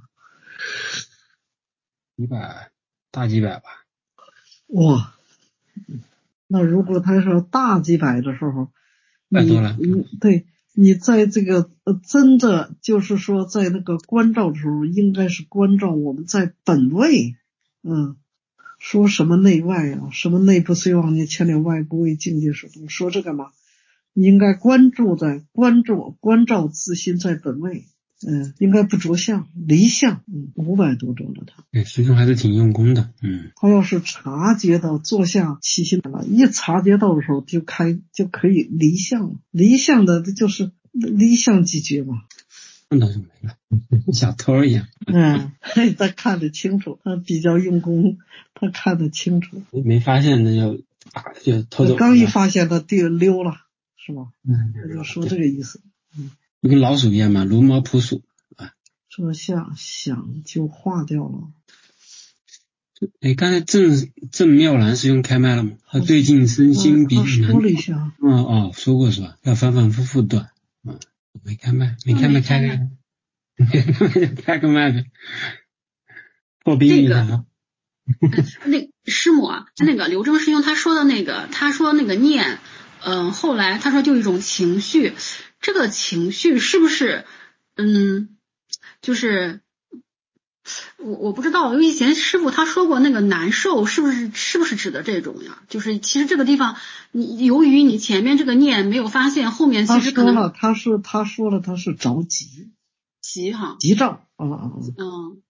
Speaker 7: 几百，大几百吧。
Speaker 2: 哇，那如果他说大几百的时候，你你对你在这个呃真的就是说在那个关照的时候，应该是关照我们在本位。嗯，说什么内外啊，什么内不随妄念牵连，外不为境界所动，说这个嘛，你应该关注在关注关照自心在本位。嗯，应该不着相离相。嗯，五百多周了他。
Speaker 7: 对，师兄还是挺用功的。嗯，
Speaker 2: 他要是察觉到坐下起心来了，一察觉到的时候就开就可以离相了。离相的就是离相即觉嘛。
Speaker 7: 碰到就没了，小偷一样。
Speaker 2: 嗯，他看得清楚，他比较用功，他看得清楚。
Speaker 7: 没发现那就打就偷走了。
Speaker 2: 刚一发现他就溜了，是吧？
Speaker 7: 嗯，
Speaker 2: 他就说这个意思。嗯，
Speaker 7: 就跟老鼠一样嘛，如毛扑鼠啊。
Speaker 2: 坐下想就化掉了。
Speaker 7: 哎，刚才郑郑妙兰师兄开麦了吗？他最近身心比较难。
Speaker 2: 说了一下。
Speaker 7: 嗯哦，说过是吧？要反反复复断。嗯，没开麦，没开麦，开个开个麦呗。破冰一下啊。
Speaker 1: 那师母啊，那个刘正师兄他说的那个，他说那个念，嗯、呃，后来他说就一种情绪，这个情绪是不是，嗯，就是我我不知道，因为以前师傅他说过那个难受，是不是是不是指的这种呀？就是其实这个地方，你由于你前面这个念没有发现，后面其实可能
Speaker 2: 他说了，他是他说了他是着急，
Speaker 1: 急哈，
Speaker 2: 急躁啊啊
Speaker 1: 嗯。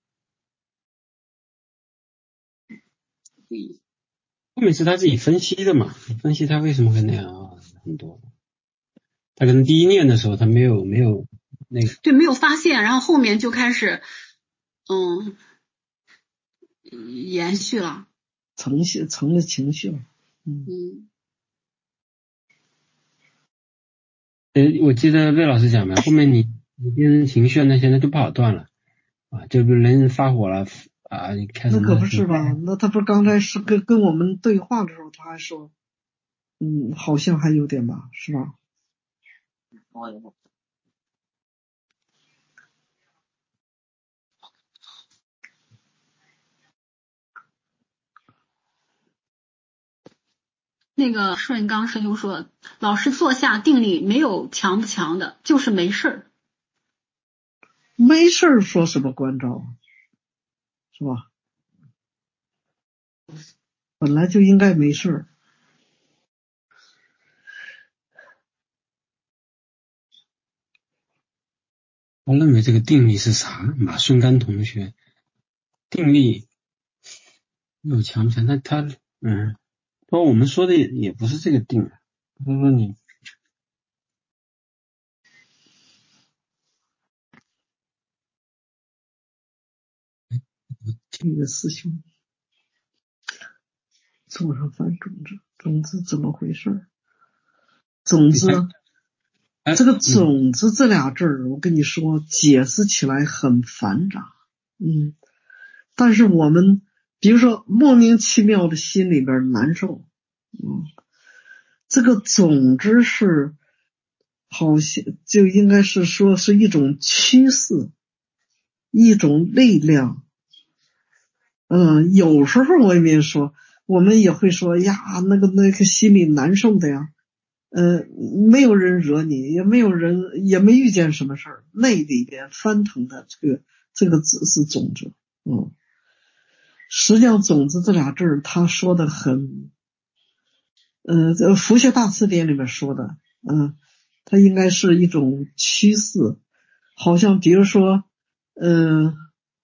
Speaker 7: 后面是他自己分析的嘛，分析他为什么会那样啊，很多。他可能第一念的时候他没有没有那个，
Speaker 1: 对，没有发现，然后后面就开始，嗯，延续了，
Speaker 2: 成绪成了情绪了，嗯
Speaker 1: 嗯。
Speaker 7: 呃，我记得魏老师讲嘛，后面你你变成情绪那些那就不好断了啊，就比如人发火了啊，你开始
Speaker 2: 那可不是吧？那他不是刚才是跟跟我们对话的时候，他还说，嗯，好像还有点吧，是吧？
Speaker 1: 我那个顺刚师兄说，老师坐下定力没有强不强的，就是没事儿。
Speaker 2: 没事儿说什么关照，是吧？本来就应该没事儿。
Speaker 7: 我认为这个定力是啥？马顺刚同学，定力有强不强？他他嗯，说我们说的也也不是这个定，他说你
Speaker 2: 这个师兄种上反种子，种子怎么回事？种子，这个种子这俩字儿，我跟你说，解释起来很繁杂，嗯，但是我们比如说莫名其妙的心里边难受，嗯，这个种子是好像就应该是说是一种趋势，一种力量。嗯，有时候我也没说，我们也会说呀，那个那个心里难受的呀，呃，没有人惹你，也没有人，也没遇见什么事儿，那里边翻腾的这个这个字是种子，嗯，实际上种子这俩字儿，他说的很，呃，这佛学大词典里面说的，嗯，它应该是一种趋势，好像比如说。 呃，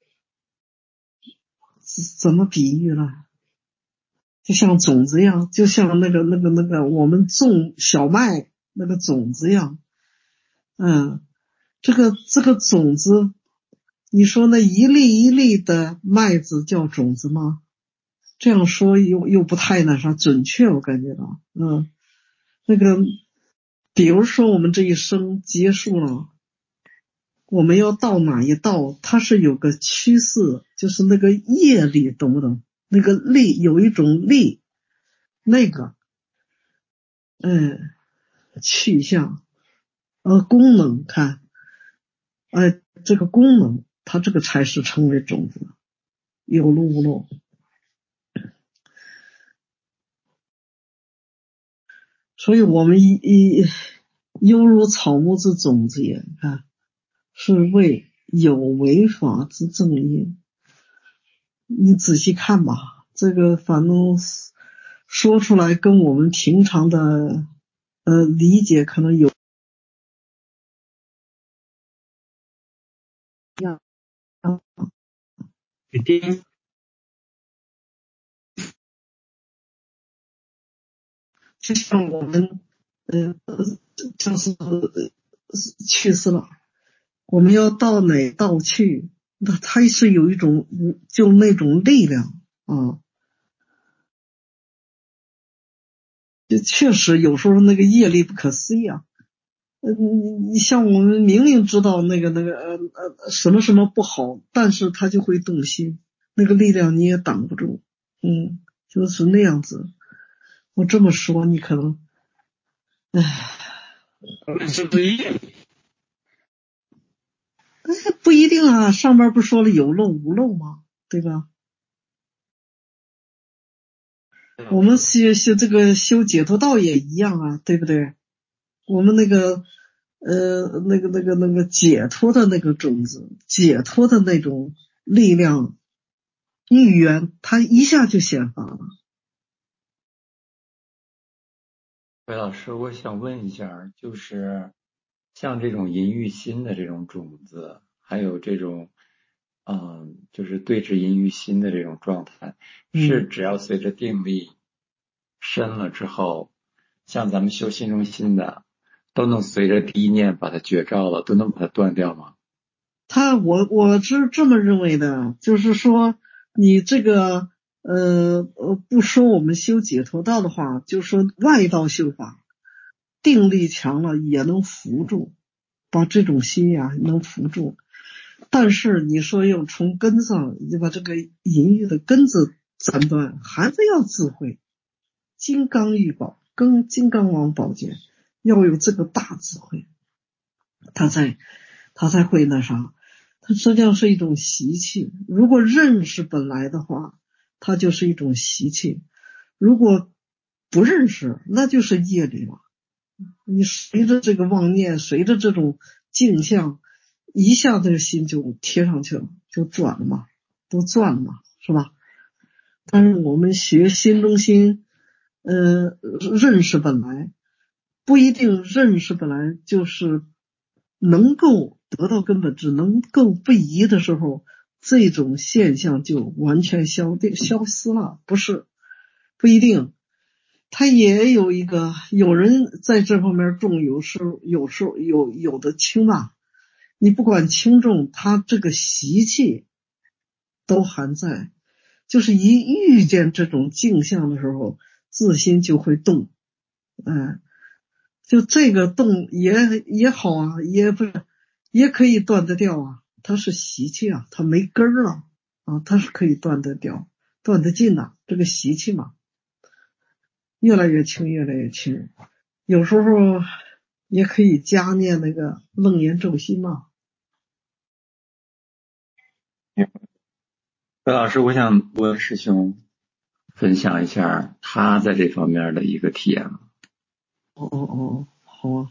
Speaker 2: 怎么比喻呢？就像种子一样，就像那个那个那个我们种小麦那个种子一样。嗯，这个这个种子，你说那一粒一粒的麦子叫种子吗？这样说又又不太那啥准确，我感觉到。嗯，那个比如说我们这一生结束了，我们要到哪一道，它是有个趋势，就是那个业力，懂不懂？那个力有一种力，那个嗯去向呃功能，看哎这个功能，它这个才是成为种子，有漏无漏。所以我们一一犹如草木之种子也，看是为有为法之正因。你仔细看吧，这个反正说出来跟我们平常的呃理解可能有一样。
Speaker 7: 一定
Speaker 2: 就像我们呃就是去世了，我们要到哪道去，那它是有一种就那种力量啊。就确实有时候那个业力不可思议啊。呃，你你像我们明明知道那个那个呃呃什么什么不好，但是他就会动心，那个力量你也挡不住。嗯，就是那样子。我这么说你可能，唉，
Speaker 7: 那是不一样。
Speaker 2: 哎，不一定啊，上面不说了有漏无漏吗？对吧？我们修修这个修解脱道也一样啊，对不对？我们那个呃那个那个那个解脱的那个种子，解脱的那种力量预言，它一下就显发了。
Speaker 6: 魏老师，我想问一下，就是像这种淫欲心的这种种子，还有这种嗯，就是对治淫欲心的这种状态，是只要随着定力深了之后，像咱们修心中心的，都能随着第一念把它觉照了，都能把它断掉吗？
Speaker 2: 他我我是这么认为的，就是说你这个呃呃不说我们修解脱道的话，就说外道修法，定力强了也能扶住，把这种心呀能扶住。但是你说要从根上就把这个淫欲的根子斩断，还是要智慧。金刚玉宝跟金刚王宝剑要有这个大智慧，他才他才会那啥。它实际上是一种习气，如果认识本来的话，它就是一种习气；如果不认识，那就是业力了。你随着这个妄念，随着这种镜像，一下这个心就贴上去了，就转了嘛，都转了嘛，是吧？但是我们学心中心，呃，认识本来不一定认识本来就是能够得到根本智，能够不疑的时候，这种现象就完全消掉消失了，不是不一定。他也有一个有人在这方面重，有时候有时候有有的轻吧，你不管轻重，他这个习气都还在，就是一遇见这种镜像的时候，自心就会动。嗯，就这个动也也好啊，也不是也可以断得掉啊，它是习气啊，它没根儿了啊，它是可以断得掉，断得尽的，这个习气嘛，越来越轻，越来越轻。有时候也可以加念那个楞严咒心嘛。
Speaker 6: 魏老师，我想问师兄分享一下他在这方面的一个体验。
Speaker 2: 哦哦哦，好啊。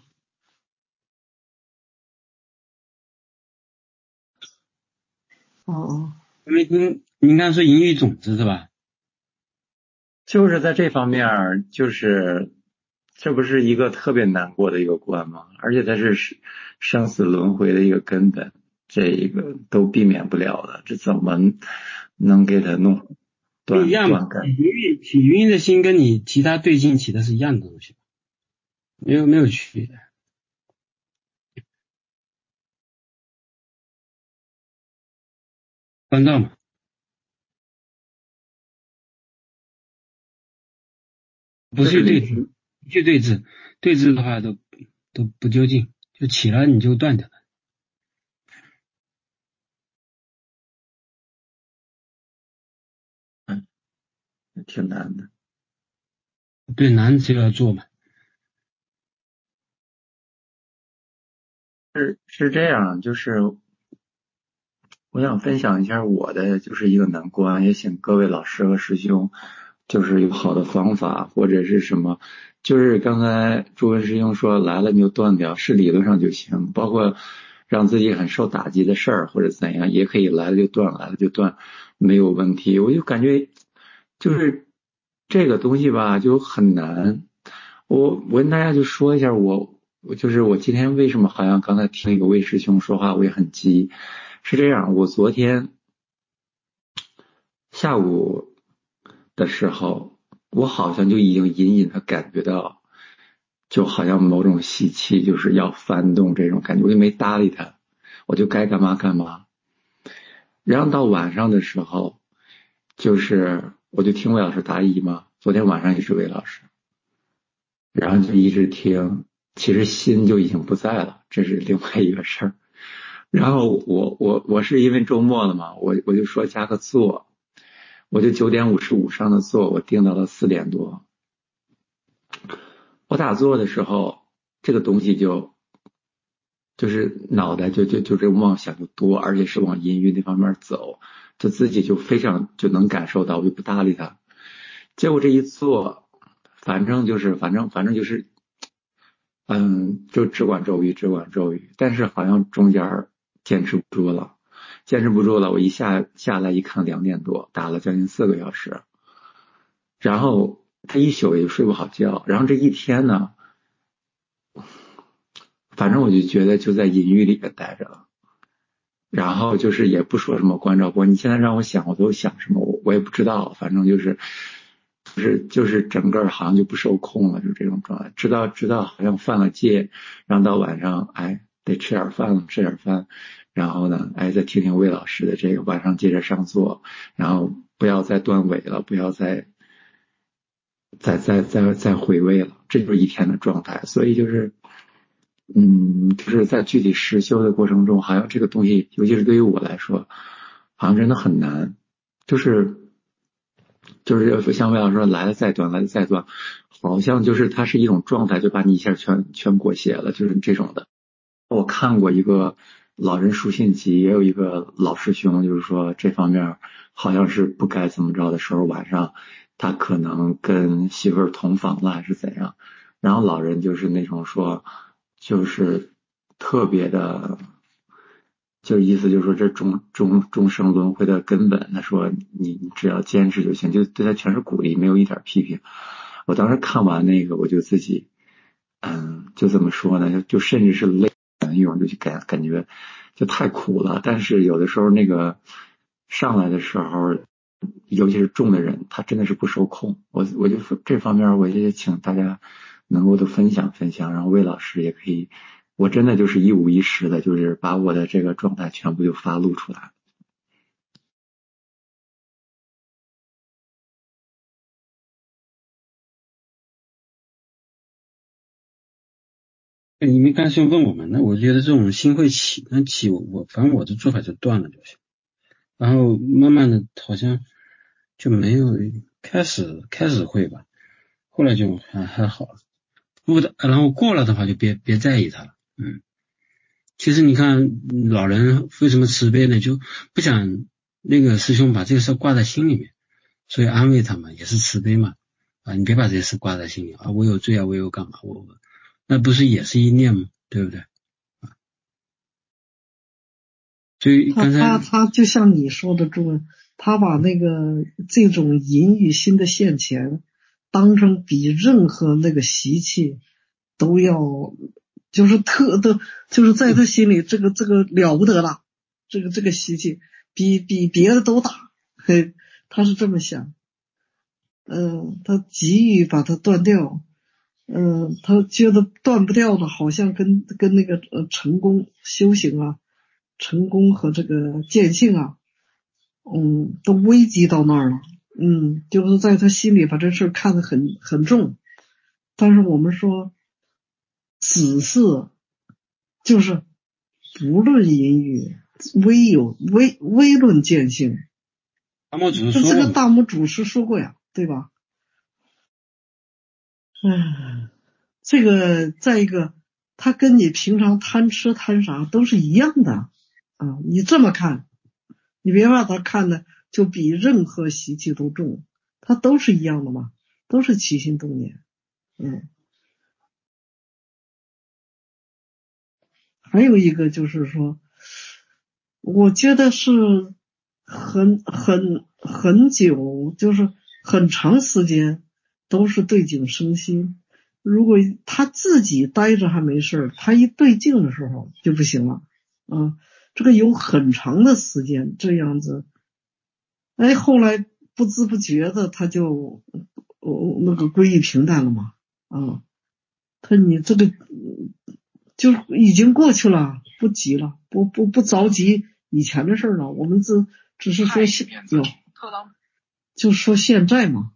Speaker 2: 哦哦，
Speaker 7: 因为您您刚才说淫欲种子是吧？
Speaker 6: 就是在这方面，就是这不是一个特别难过的一个关吗？而且它是生死轮回的一个根本。 这个都避免不了的，这怎么能给他弄断
Speaker 7: 一样嘛？
Speaker 6: 断根？
Speaker 7: 体晕体晕的心跟你其他对劲起的是一样的东西，没有没有区别。关照嘛，不是对峙，不去对峙，对峙的话都都不究竟，就起了你就断掉了。
Speaker 6: 嗯，挺难的。
Speaker 7: 对，难就要做嘛。
Speaker 6: 是是这样，就是我想分享一下我的就是一个难关，也请各位老师和师兄就是有好的方法或者是什么，就是刚才诸位师兄说来了你就断掉，是理论上就行，包括让自己很受打击的事儿或者怎样也可以来了就断，来了就断，没有问题。我就感觉就是这个东西吧就很难。我我跟大家就说一下我我就是我今天为什么好像刚才听一个魏师兄说话我也很急。是这样，我昨天下午的时候，我好像就已经隐隐的感觉到，就好像某种习气就是要翻动这种感觉，我就没搭理他，我就该干嘛干嘛。然后到晚上的时候，就是我就听魏老师答疑嘛，昨天晚上也是魏老师，然后就一直听，其实心就已经不在了，这是另外一个事儿。然后我我我是因为周末了嘛，我我就说加个座，我就九点五十五上的座，我定到了四点多。我打坐的时候，这个东西就就是脑袋就就就这妄想就多，而且是往阴郁那方面走，就自己就非常就能感受到，我就不搭理他。结果这一坐，反正就是反正反正就是，嗯，就只管咒语，只管咒语，但是好像中间坚持不住了，坚持不住了。我一下下来一看，两点多，打了将近四个小时，然后他一宿也睡不好觉，然后这一天呢，反正我就觉得就在阴郁里边待着了。然后就是也不说什么关照过，你现在让我想，我都想什么，我我也不知道，反正就是就是就是整个好像就不受控了，就这种状态。直到直到好像犯了戒，然后到晚上，哎，得吃点饭了，吃点饭。然后呢，哎，再听听魏老师的这个，晚上接着上座，然后不要再断尾了，不要再再再再再回味了，这就是一天的状态。所以就是，嗯，就是在具体实修的过程中，好像这个东西，尤其是对于我来说，好像真的很难。就是就是像魏老师说，来了再断，来了再断，好像就是它是一种状态，就把你一下全全裹挟了，就是这种的。我看过一个老人书信集，也有一个老师兄，就是说这方面好像是不该怎么着的时候，晚上他可能跟媳妇儿同房了还是怎样，然后老人就是那种说，就是特别的，就意思就是说这终终终生轮回的根本，他说你你只要坚持就行，就对他全是鼓励，没有一点批评。我当时看完那个，我就自己，嗯，就怎么说呢，就就甚至是泪。一种就感感觉就太苦了，但是有的时候那个上来的时候，尤其是重的人，他真的是不受控。我我就这方面，我也请大家能够都分享分享，然后魏老师也可以，我真的就是一五一十的，就是把我的这个状态全部就发露出来。
Speaker 7: 你们刚才问我们，那我觉得这种心会起，那起我反正我的做法就断了就行。然后慢慢的好像就没有开始开始会吧，后来就还还好了。不的，然后过了的话就别别在意它了。嗯，其实你看老人为什么慈悲呢？就不想那个师兄把这个事挂在心里面，所以安慰他嘛，也是慈悲嘛。啊，你别把这些事挂在心里啊，我有罪啊，我有干嘛，我那不是也是一念吗？对不对？啊，所以刚才
Speaker 2: 他他他就像你说的，诸位，他把那个这种淫欲心的现前，当成比任何那个习气都要，就是特的，就是在他心里这个这个了不得了。 这个这个习气比比别的都大，嘿，他是这么想，嗯，他急于把它断掉，嗯，他觉得断不掉的，好像跟跟那个呃成功修行啊，成功和这个见性啊，嗯，都危及到那儿了，嗯，就是在他心里把这事看得很很重，但是我们说，只是就是不论淫欲，唯有唯唯论见性。
Speaker 7: 达摩祖师
Speaker 2: 这这个
Speaker 7: 说了嘛，
Speaker 2: 大摩祖师说过呀，对吧？嗯，这个再一个，他跟你平常贪吃贪啥都是一样的啊。你这么看，你别把他看的就比任何习气都重，他都是一样的嘛，都是起心动念。嗯，还有一个就是说，我觉得是很很很久，就是很长时间都是对境生心。如果他自己待着还没事，他一对境的时候就不行了。啊，这个有很长的时间这样子，哎，后来不知不觉的他就哦那个归于平淡了嘛。啊，他你这个就已经过去了，不急了，不不不着急以前的事了。我们只只是说现有，就说现在嘛，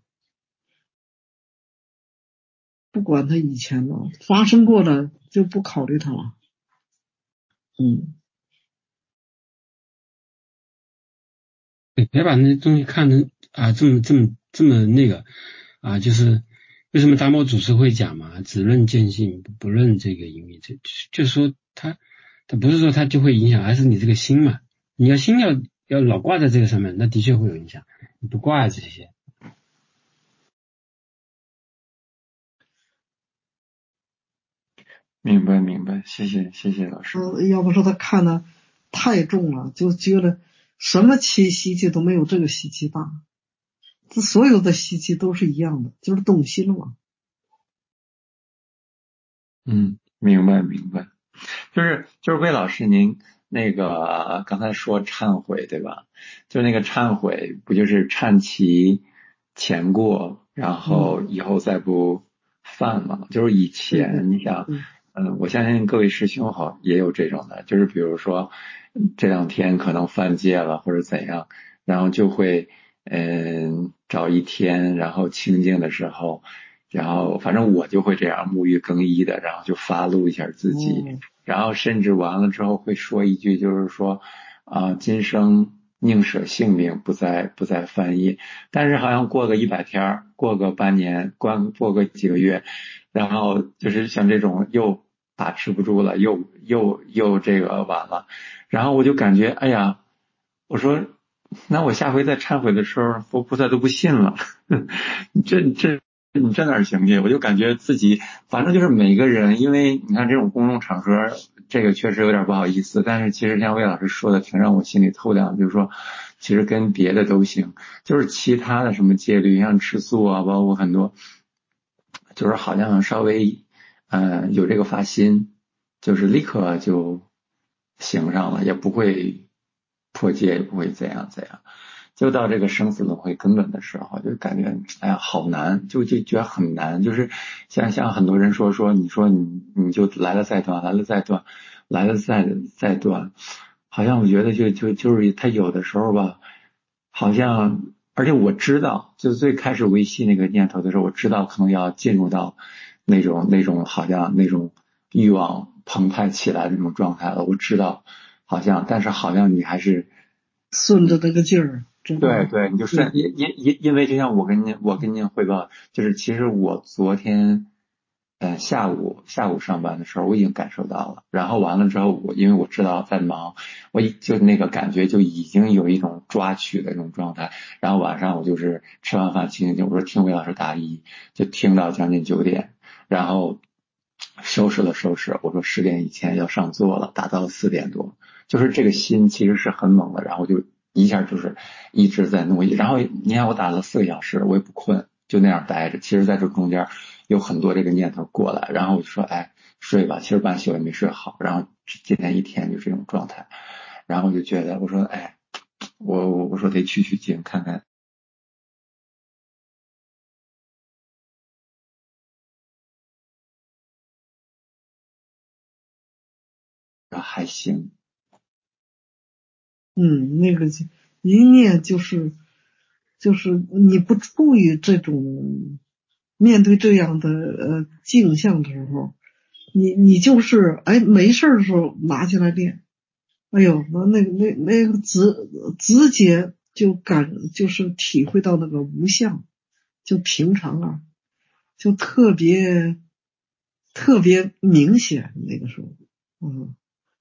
Speaker 2: 不管他以前了，发生过了就不考虑他了。嗯，
Speaker 7: 对，别把那东西看成啊这么这么这么那个啊，就是为什么达摩祖师会讲嘛，只论见性，不论这个淫欲，这就是说他他不是说他就会影响，而是你这个心嘛，你要心要要老挂在这个上面，那的确会有影响。你不挂这些，
Speaker 6: 明白明白，谢谢谢谢老师。
Speaker 2: 呃，要不说他看的太重了，就觉得什么气习气都没有这个习气大，这所有的习气都是一样的，就是动心了嘛。
Speaker 6: 嗯，明白明白，就是就是魏老师您那个刚才说忏悔对吧？就那个忏悔不就是忏其前过，然后以后再不犯嘛？就是以前你想，嗯，我相信各位师兄好也有这种的，就是比如说这两天可能犯戒了或者怎样，然后就会嗯找一天，然后清静的时候。然后反正我就会这样沐浴更衣的，然后就发露一下自己，
Speaker 2: 嗯、
Speaker 6: 然后甚至完了之后会说一句，就是说啊、呃，今生宁舍性命，不再不再犯业。但是好像过个一百天，过个半年，过过个几个月，然后就是像这种又把持不住了，又又又这个完了，然后我就感觉哎呀，我说那我下回再忏悔的时候，佛菩萨都不信了，这这。你这哪行去？我就感觉自己，反正就是每个人，因为你看这种公众场合，这个确实有点不好意思。但是其实像魏老师说的，挺让我心里透亮。就是说，其实跟别的都行，就是其他的什么戒律，像吃素啊，包括很多，就是好像稍微，呃，有这个发心，就是立刻就行上了，也不会破戒，也不会怎样怎样。就到这个生死轮回根本的时候，就感觉哎呀好难，就就觉得很难。就是像像很多人说说，你说你你就来了再断，来了再断，来了再再断，好像我觉得就就就是他有的时候吧，好像而且我知道，就最开始维系那个念头的时候，我知道可能要进入到那种那种好像那种欲望澎湃起来的那种状态了。我知道，好像但是好像你还是
Speaker 2: 顺着那个劲儿。
Speaker 6: 对对，你就顺因因因因为就像我跟您我跟您汇报，就是其实我昨天呃下午下午上班的时候我已经感受到了，然后完了之后我因为我知道在忙，我就那个感觉就已经有一种抓取的那种状态，然后晚上我就是吃完饭清醒，我说听魏老师答疑，就听到将近九点，然后收拾了收拾，我说十点以前要上座了，达到了四点多，就是这个心其实是很猛的，然后就。一下就是一直在努力，然后你看我打了四个小时，我也不困，就那样待着。其实在这中间有很多这个念头过来，然后我就说，哎，睡吧。其实半宿也没睡好，然后今天一天就这种状态。 然后我就觉得我说哎，我我我说得取取经看看。还行。
Speaker 2: 嗯，那个一念就是就是你不处于这种面对这样的呃镜像的时候，你你就是哎没事的时候拿起来练，哎呦那那那那个直直接就感就是体会到那个无相，就平常啊，就特别特别明显那个时候，嗯。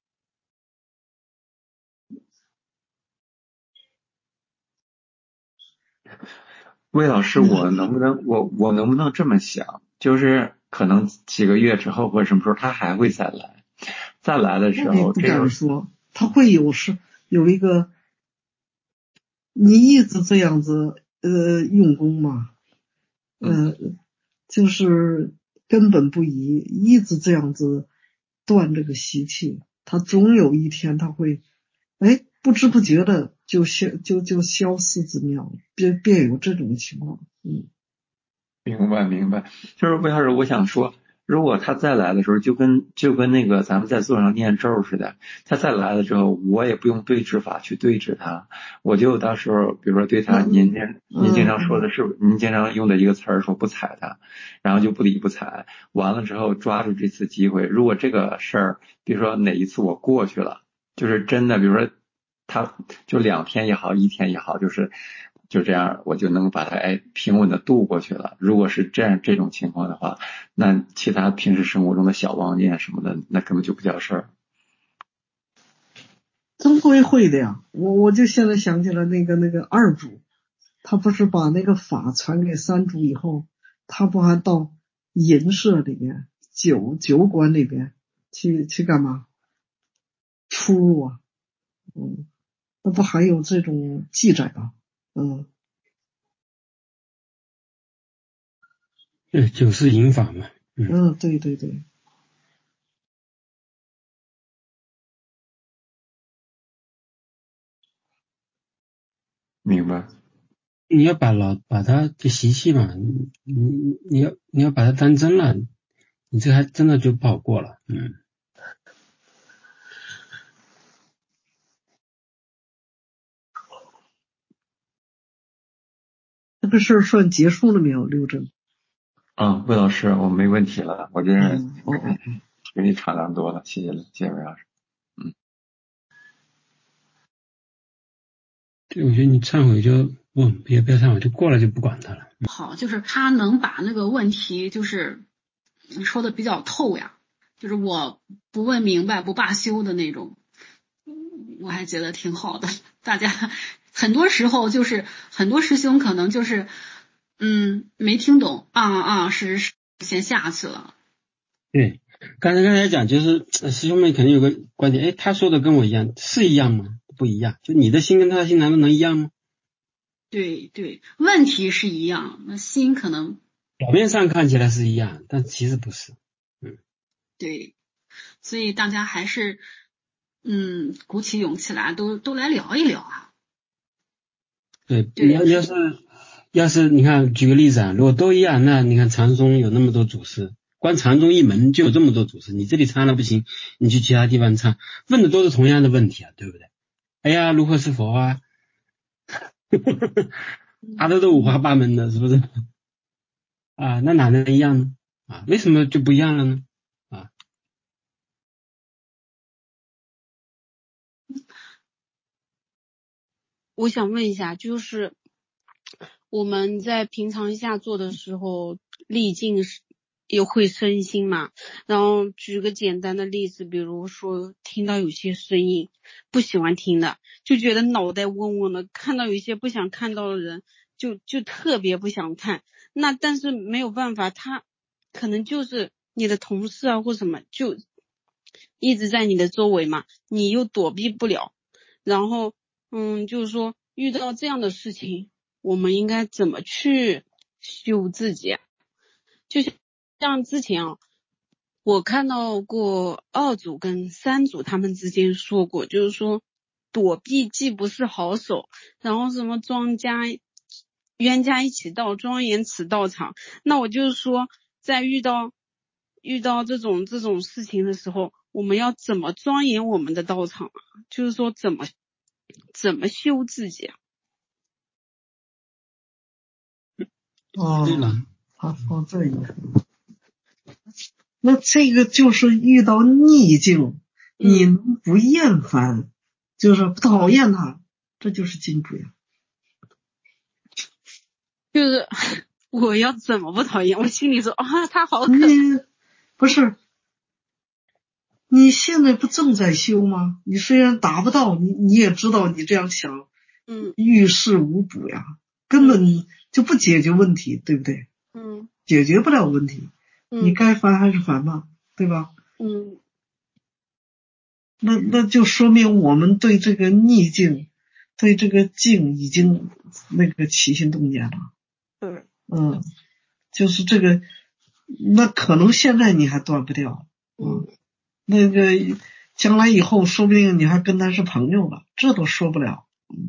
Speaker 6: 魏老师，我能不能我我能不能这么想，就是可能几个月之后或者什么时候他还会再来，再来的时候，
Speaker 2: 不
Speaker 6: 这个
Speaker 2: 敢说他会有是有一个，你一直这样子呃用功嘛，呃就是根本不移，一直这样子断这个习气，他总有一天他会哎不知不觉的就消就就消失之妙，便便有这种情况。嗯，
Speaker 6: 明白明白，就是魏老师，我想说，如果他再来的时候，就跟就跟那个咱们在座上念咒似的，他再来了之后，我也不用对治法去对治他，我就到时候比如说对他，您经您经常说的是，您经常用的一个词儿说不睬他，然后就不理不睬，完了之后抓住这次机会，如果这个事儿，比如说哪一次我过去了，就是真的，比如说他就两天也好，一天也好，就是就这样，我就能把它哎平稳的度过去了。如果是这样这种情况的话，那其他平时生活中的小妄念什么的，那根本就不叫事儿。
Speaker 2: 终归会的呀，我我就现在想起来那个那个二主，他不是把那个法传给三主以后，他不还到银舍里面、酒酒馆里边去去干嘛？出入啊，嗯，那不还有这种记载啊？嗯，
Speaker 7: 对，九世银法嘛。嗯，
Speaker 2: 嗯，对对对。
Speaker 6: 明白。
Speaker 7: 你要把老把他的习气嘛，你你你要你要把它当真了，你这还真的就不好过了。嗯。
Speaker 2: 这个事儿算结束了没有，刘正？
Speaker 6: 啊，魏老师，我没问题了，我这
Speaker 2: 嗯，哦哦，
Speaker 6: 给你敞亮多了，谢谢了，谢谢魏老师。嗯，
Speaker 7: 对，我觉得你忏悔就不别不要忏悔，就过了就不管他了。
Speaker 1: 好，就是他能把那个问题就是说的比较透呀，就是我不问明白不罢休的那种，我还觉得挺好的。大家很多时候就是很多师兄可能就是嗯没听懂啊啊是是先下去了。
Speaker 7: 对，刚才刚才讲就是师兄们肯定有个观点，哎，他说的跟我一样，是一样吗？不一样，就你的心跟他的心难道能一样吗？
Speaker 1: 对对，问题是一样，那心可能
Speaker 7: 表面上看起来是一样，但其实不是。嗯，
Speaker 1: 对，所以大家还是嗯鼓起勇气来，都都来聊一聊啊。
Speaker 7: 对，你
Speaker 1: 对，
Speaker 7: 要要是要是你看举个例子啊，如果都一样，那你看禅宗有那么多祖师，光禅宗一门就有这么多祖师，你这里参了不行，你去其他地方参，问的都是同样的问题啊，对不对？哎呀，如何是佛啊？答的都五花八门的，是不是？啊，那哪能一样呢？啊，为什么就不一样了呢？啊，
Speaker 4: 我想问一下，就是我们在平常下坐的时候，历尽也会身心嘛。然后举个简单的例子，比如说听到有些声音不喜欢听的，就觉得脑袋嗡嗡的；看到有一些不想看到的人，就就特别不想看。那但是没有办法，他可能就是你的同事啊或什么，就一直在你的周围嘛，你又躲避不了。然后嗯，就是说遇到这样的事情，我们应该怎么去修自己啊？就像之前啊，我看到过二组跟三组他们之间说过，就是说
Speaker 8: 躲避既不是好手，然后什么庄家冤家一起到，庄严此道场。那我就是说，在遇到遇到这种这种事情的时候，我们要怎么庄严我们的道场啊？就是说怎么怎么修自己啊？
Speaker 2: 哦
Speaker 7: 对了，
Speaker 2: 他说这个，那这个就是遇到逆境，你能不厌烦，就是不讨厌他，这就是进步呀。
Speaker 8: 就是我要怎么不讨厌？我心里说啊，他好可
Speaker 2: 你不是你现在不正在修吗？你虽然达不到，你你也知道你这样想，
Speaker 8: 嗯，
Speaker 2: 遇事无补呀，根本就不解决问题，对不对？
Speaker 8: 嗯，
Speaker 2: 解决不了问题，
Speaker 8: 嗯
Speaker 2: 你该烦还是烦嘛，对吧？
Speaker 8: 嗯，
Speaker 2: 那那就说明我们对这个逆境，对这个境已经那个起心动念了。
Speaker 8: 对，
Speaker 2: 嗯，就是这个，那可能现在你还断不掉，
Speaker 8: 嗯，
Speaker 2: 那个将来以后说不定你还跟他是朋友了，这都说不了。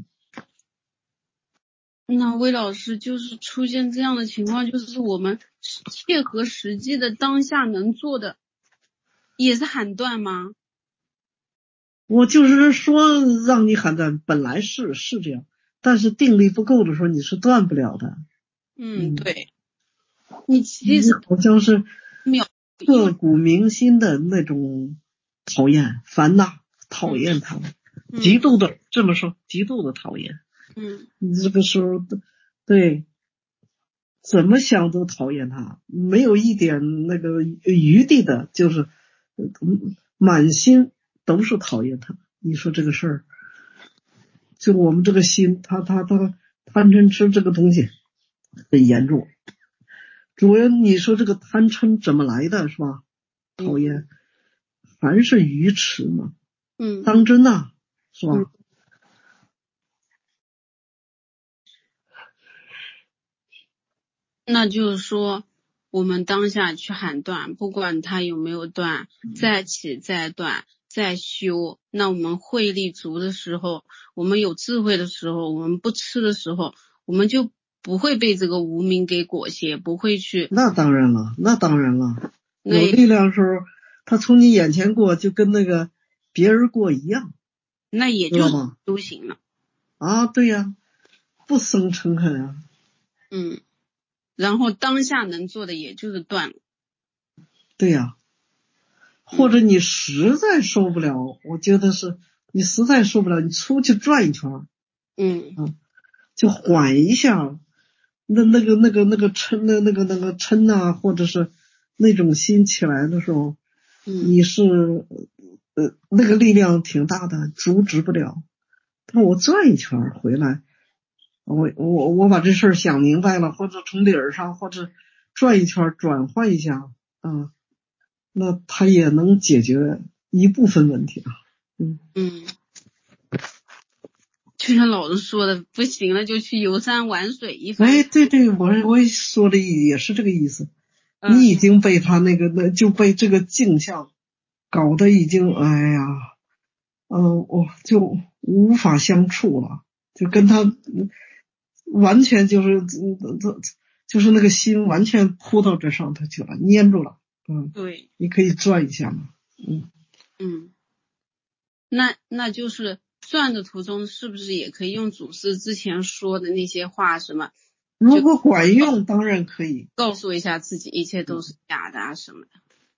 Speaker 8: 那魏老师，就是出现这样的情况，就是我们切合实际的当下能做的，也是喊断吗？
Speaker 2: 我就是说让你喊断，本来是是这样，但是定力不够的时候你是断不了的。
Speaker 8: 嗯，对，你其实
Speaker 2: 好像是
Speaker 8: 秒
Speaker 2: 刻骨铭心的那种讨厌、烦呐，讨厌他，
Speaker 8: 嗯、
Speaker 2: 极度的这么说，极度的讨厌。
Speaker 8: 嗯，
Speaker 2: 你这个时候，对，怎么想都讨厌他，没有一点那个余地的，就是满心都是讨厌他。你说这个事儿，就我们这个心，他他他贪嗔痴这个东西很严重。主要你说这个贪嗔怎么来的，是吧？讨厌，凡是愚痴嘛，
Speaker 8: 嗯，
Speaker 2: 当真呐，是吧？
Speaker 8: 嗯，那就是说，我们当下去喊断，不管他有没有断，再起再断再修，那我们慧力足的时候，我们有智慧的时候，我们不吃的时候，我们就不会被这个无明给裹挟，不会去。
Speaker 2: 那当然了，那当然了，
Speaker 8: 那
Speaker 2: 有力量的时候，他从你眼前过，就跟那个别人过一样，
Speaker 8: 那也就是修行了
Speaker 2: 啊，对呀，不生嗔恨啊。
Speaker 8: 嗯，然后当下能做的也就是断了。
Speaker 2: 对呀，或者你实在受不了，我觉得是你实在受不了，你出去转一圈，
Speaker 8: 嗯
Speaker 2: 嗯，就缓一下，那那个那个那个嗔那那个那个嗔呐，或者是那种心起来的时候，
Speaker 8: 嗯，
Speaker 2: 你是呃那个力量挺大的，阻止不了。但我转一圈回来，我我我把这事儿想明白了，或者从理儿上，或者转一圈转换一下，啊，那他也能解决一部分问题啊。嗯
Speaker 8: 嗯，就像老师说的，不行了就去游山玩水一番。
Speaker 2: 哎，对对，我我说的也是这个意思。
Speaker 8: 嗯、
Speaker 2: 你已经被他那个那就被这个镜像搞得已经哎呀，嗯、呃，我就无法相处了，就跟他完全就是这就是那个心完全扑到这上头去了，粘住了。嗯，
Speaker 8: 对，
Speaker 2: 你可以转一下嘛。嗯
Speaker 8: 嗯，那那就是转的途中是不是也可以用祖师之前说的那些话，什么
Speaker 2: 如果管用当然可以
Speaker 8: 告诉一下自己一切都是假的啊什么的。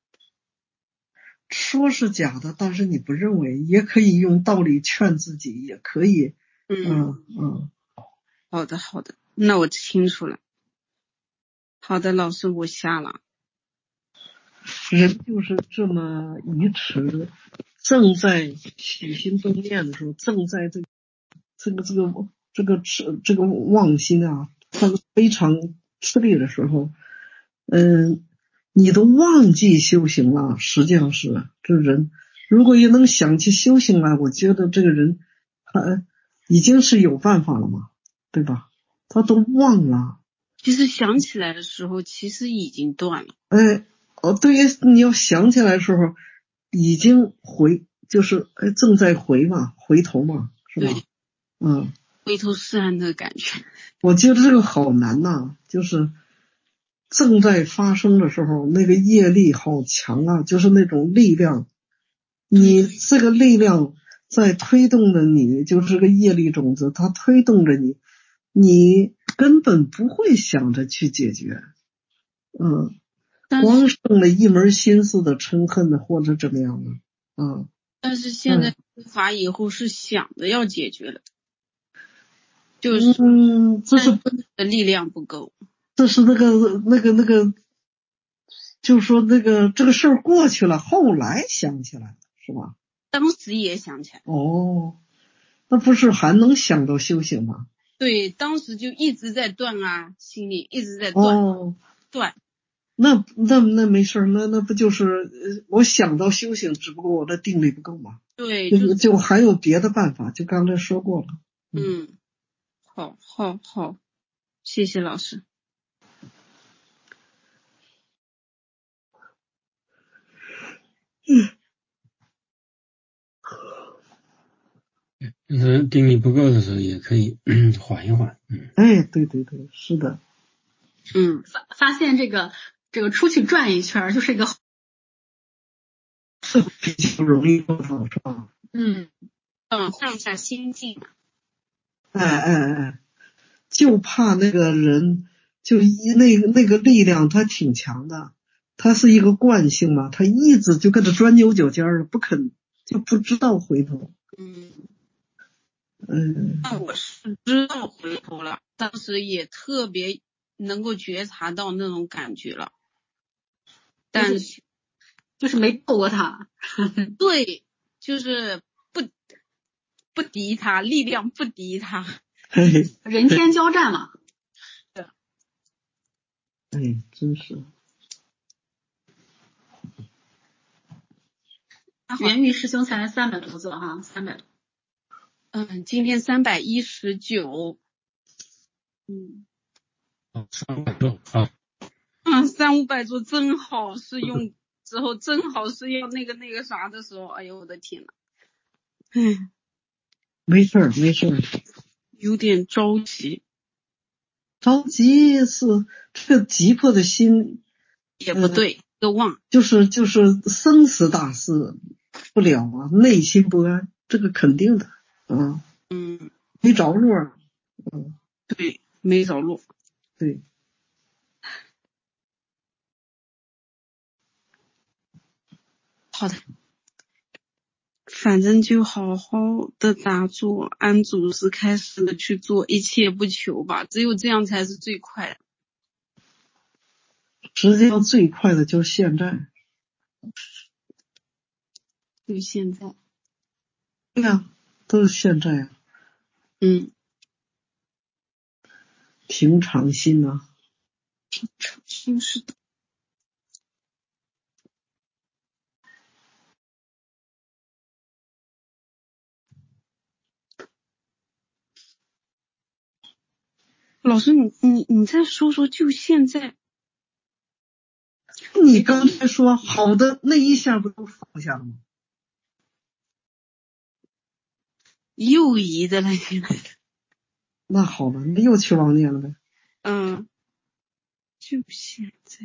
Speaker 2: 说是假的，但是你不认为，也可以用道理劝自己，也可以。
Speaker 8: 嗯
Speaker 2: 嗯，
Speaker 8: 好的好的，那我清楚了。好的，老师我下了。
Speaker 2: 人就是这么愚痴，正在起心动念的时候，正在这个这个这个这个这个妄心啊，它非常吃力的时候，嗯，你都忘记修行了。实际上是这人如果也能想起修行来，我觉得这个人他已经是有办法了嘛，对吧？他都忘了。
Speaker 8: 其实想起来的时候，其实已经断了。
Speaker 2: 哎，哦，对于你要想起来的时候，已经回就是哎正在回嘛，回头嘛，是吧？
Speaker 8: 对，
Speaker 2: 嗯，
Speaker 8: 回头是岸的感觉。
Speaker 2: 我觉得这个好难呐，就是正在发生的时候，那个业力好强啊，就是那种力量，你这个力量在推动着你，就是个业力种子，它推动着你，你根本不会想着去解决，嗯，光剩了一门心思的嗔恨的或者怎么样的，嗯。
Speaker 8: 但是现在修法以后是想着要解决了，就是
Speaker 2: 嗯，这是
Speaker 8: 的力量不够，
Speaker 2: 这是那个那个那个，就是说那个这个事儿过去了，后来想起来了，是吧？
Speaker 8: 当时也想起来。
Speaker 2: 哦，那不是还能想到修行吗？
Speaker 8: 对，当时就一直在断啊，心里一直在断、
Speaker 2: 哦、
Speaker 8: 断。
Speaker 2: 那那那没事，那那不就是我想到修行，只不过我的定力不够嘛。
Speaker 8: 对，
Speaker 2: 就就还有别的办法，就刚才说过了。
Speaker 8: 嗯，嗯好，好，好，谢谢老师。
Speaker 2: 嗯。
Speaker 7: 就是定力不够的时候，也可以嗯缓一缓。嗯，
Speaker 2: 哎，对对对，是的。
Speaker 1: 嗯，发发现这个这个出去转一圈就是一个
Speaker 2: 是比较容易做到，是吧？
Speaker 8: 嗯嗯，换一下心境。
Speaker 2: 哎哎哎，就怕那个人，就一那个那个力量，他挺强的，他是一个惯性嘛，他一直就跟着钻牛角尖儿，不肯就不知道回头。
Speaker 8: 嗯
Speaker 2: 嗯，
Speaker 8: 那我是知道回头了，当时也特别能够觉察到那种感觉了，但是
Speaker 1: 就是没斗过他。
Speaker 8: 对，就是不不敌他，力量不敌他。
Speaker 1: 人天交战嘛。
Speaker 2: 哎，真是。
Speaker 1: 元玉师兄才三百多座哈，三百多。
Speaker 8: 嗯，今天三百一十九。嗯。
Speaker 7: 哦，三百多好。
Speaker 8: 嗯，三五百座真好，是用之后正好是要那个那个啥的时候，哎呦我的天呐。唉，
Speaker 2: 没事儿，没事儿。
Speaker 8: 有点着急。
Speaker 2: 着急是这个急迫的心
Speaker 8: 也不对，都、呃、忘。
Speaker 2: 就是就是生死大事不了啊，内心不安，这个肯定的。嗯
Speaker 8: 嗯，
Speaker 2: 没着落。嗯，
Speaker 8: 对，没着落。
Speaker 2: 对。
Speaker 8: 好的。反正就好好的打坐，按祖师开始的去做，一切不求吧，只有这样才是最快的。
Speaker 2: 实际上最快的就是现在。
Speaker 8: 就现在。
Speaker 2: 对呀，都是现在啊。
Speaker 8: 嗯。
Speaker 2: 平常心啊。
Speaker 8: 平常心是的。老师，你你你再说说，就现在。
Speaker 2: 你刚才说好的那一下不都放下了吗？
Speaker 8: 又移的了，现在。
Speaker 2: 那好了，那又去妄念了呗。
Speaker 8: 嗯，就现在。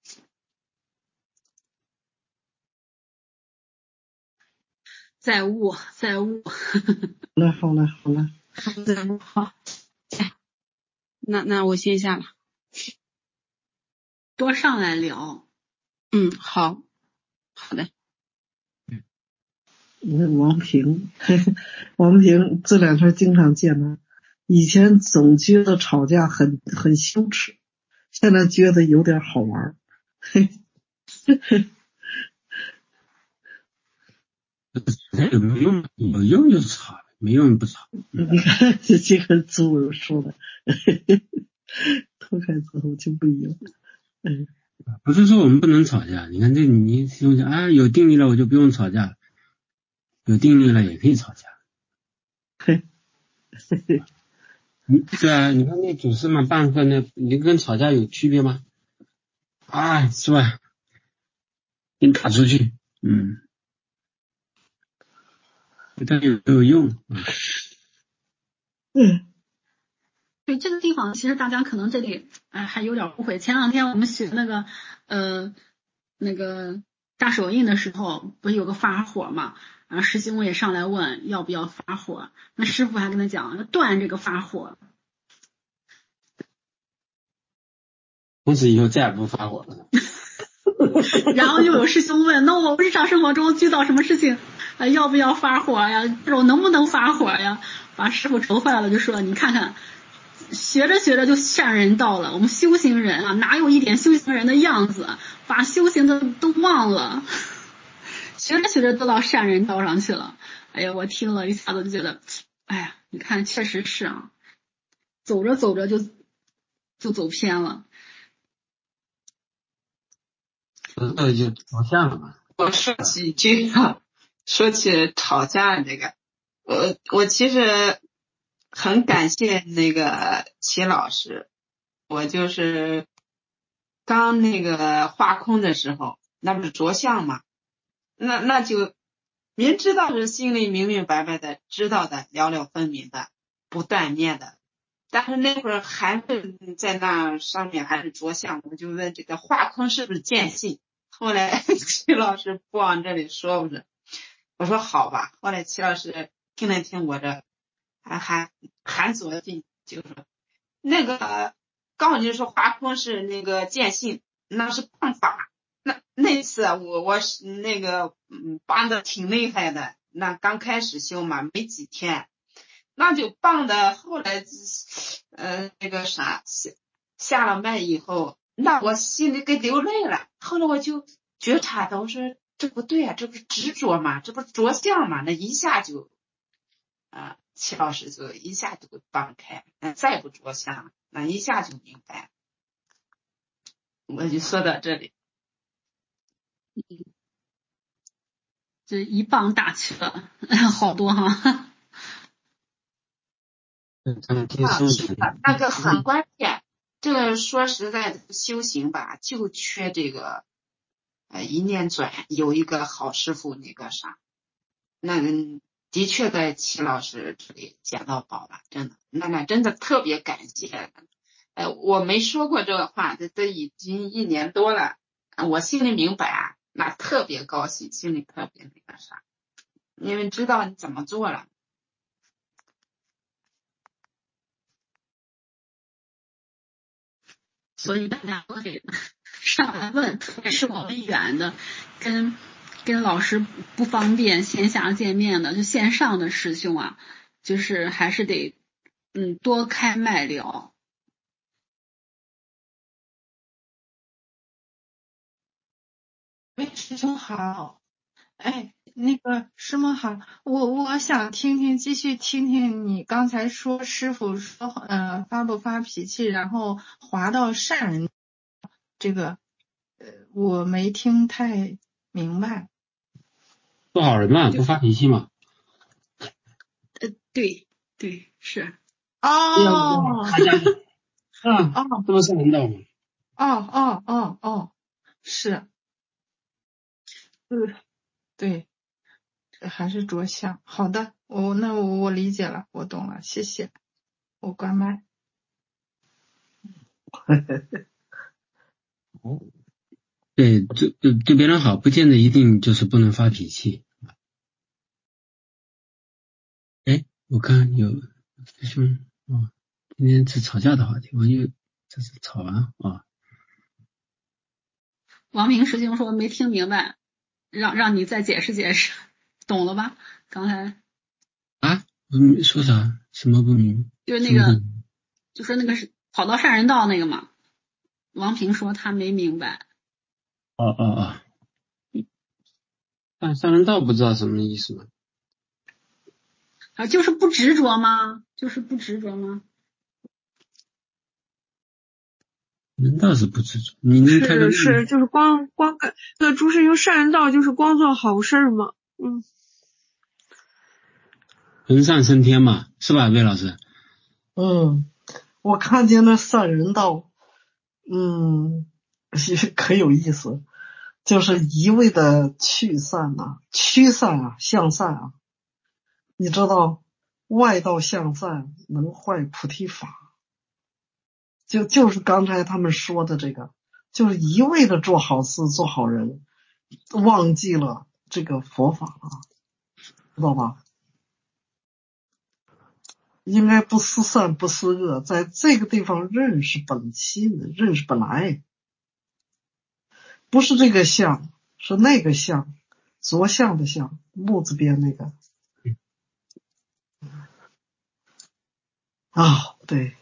Speaker 1: 在悟，在悟。
Speaker 2: 好嘞，好嘞，好嘞。
Speaker 8: 好的，好。那那我先下了。
Speaker 1: 多上来聊。
Speaker 8: 嗯，好，好的。
Speaker 2: 嗯，王平，嘿嘿，王平这两天经常见他，以前总觉得吵架很很羞耻，现在觉得有点好玩。嘿，嘿，
Speaker 7: 有没有用？有用就吵，没用不吵。
Speaker 2: 你看这这个朱文说的，脱开之后就不一样。嗯，
Speaker 7: 不是说我们不能吵架，你看这你用讲啊，有定力了我就不用吵架了，有定力了也可以吵架。
Speaker 2: 嘿，嘿嘿，
Speaker 7: 你对啊，你看那祖师嘛，半分的，你跟吵架有区别吗？啊，是吧？给你打出去，嗯。 但有没有用？
Speaker 2: 嗯，
Speaker 1: 对这个地方，其实大家可能这里哎还有点误会。前两天我们学那个呃那个大手印的时候，不是有个发火嘛？然后师兄也上来问要不要发火，那师傅还跟他讲要断这个发火。
Speaker 7: 从此以后再也不发火了。
Speaker 1: 然后又有师兄问，那我日常生活中遇到什么事情，呃，要不要发火呀？这种能不能发火呀？把师傅愁坏了，就说你看看，学着学着就善人道了。我们修行人啊，哪有一点修行人的样子？把修行的都忘了，学着学着都到善人道上去了。哎呀，我听了一下子就觉得，哎呀，你看，确实是啊，走着走着就就走偏了。
Speaker 7: 这就着相了嘛。
Speaker 3: 我说几句啊，说起吵架这个，我我其实很感谢那个齐老师，我就是刚那个画空的时候，那不是着相嘛，那那就明知道是心里明明白白的知道的，了了分明的，不断念的，但是那会儿还是在那上面还是着相，我就问这个画空是不是见性？后来齐老师不往这里说，不是，我说好吧。后来齐老师听了听我这，还还韩左进就说那个刚就说画空是那个见性，那是棒法。那那次我我是那个嗯棒的挺厉害的，那刚开始修嘛，没几天，那就棒的。后来呃那个啥下下了麦以后，那我心里给流泪了。后来我就觉察到，我说这不对啊，这不是执着嘛，这不是着相嘛，那一下就啊，齐老师就一下就给放开，那再不着相，那一下就明白。我就说到这里。
Speaker 1: 这一棒打去了好多哈。
Speaker 7: 他们听
Speaker 3: 啊，
Speaker 7: 诵
Speaker 3: 是的，那个很关键。这个说实在的，修行吧，就缺这个呃一念转，有一个好师傅那个啥，那的确在齐老师这里捡到宝了，真的，那那真的特别感谢。呃，我没说过这个话，这这已经一年多了，我心里明白啊，那特别高兴，心里特别那个啥，因为知道你怎么做了。
Speaker 1: 所以大家都得上来问，特别是我们远的，跟跟老师不方便线下见面的，就线上的师兄啊，就是还是得嗯多开麦聊。
Speaker 9: 喂，师兄好，哎，那个师母好，我我想听听，继续听听你刚才说师傅说，呃，发不发脾气，然后滑到善人这个，呃，我没听太明白。
Speaker 7: 做好人嘛，不发脾气嘛。
Speaker 1: 呃，对对是。
Speaker 9: 哦，
Speaker 7: 大家啊，
Speaker 9: 哦，
Speaker 7: 这不是领导吗？
Speaker 9: 哦哦哦哦，是，嗯，对，还是着相。好的，我那我我理解了，我懂了，谢谢，我关麦。
Speaker 7: 对，对对对别人好，不见得一定就是不能发脾气。哎，我看有师兄啊，今天是吵架的话题，我就这是吵完啊。
Speaker 1: 王明师兄说没听明白，让让你再解释解释，懂了吧？刚才
Speaker 7: 啊，嗯，说啥？什么不明？
Speaker 1: 就是那个，就说那个是跑到善人道那个嘛。王平说他没明白。
Speaker 7: 哦哦哦，但善人道不知道什么意思吗？
Speaker 1: 啊，就是不执着吗？就是不执着吗？
Speaker 7: 人道是不执着，你能看到
Speaker 8: 是是，就是光光那诸师兄善人道就是光做好事嘛，嗯，
Speaker 7: 人上升天嘛，是吧，魏老师？
Speaker 2: 嗯，我看见那善人道，嗯，也可有意思，就是一味的去善啊，驱善啊，向善啊， 你知道外道向善，能坏菩提法，就就是刚才他们说的这个，就是一味的做好事做好人，忘记了这个佛法了，知道吧？应该不思善不思恶，在这个地方认识本心，认识本来，不是这个相，是那个相，着相的相，木字边那个啊，对，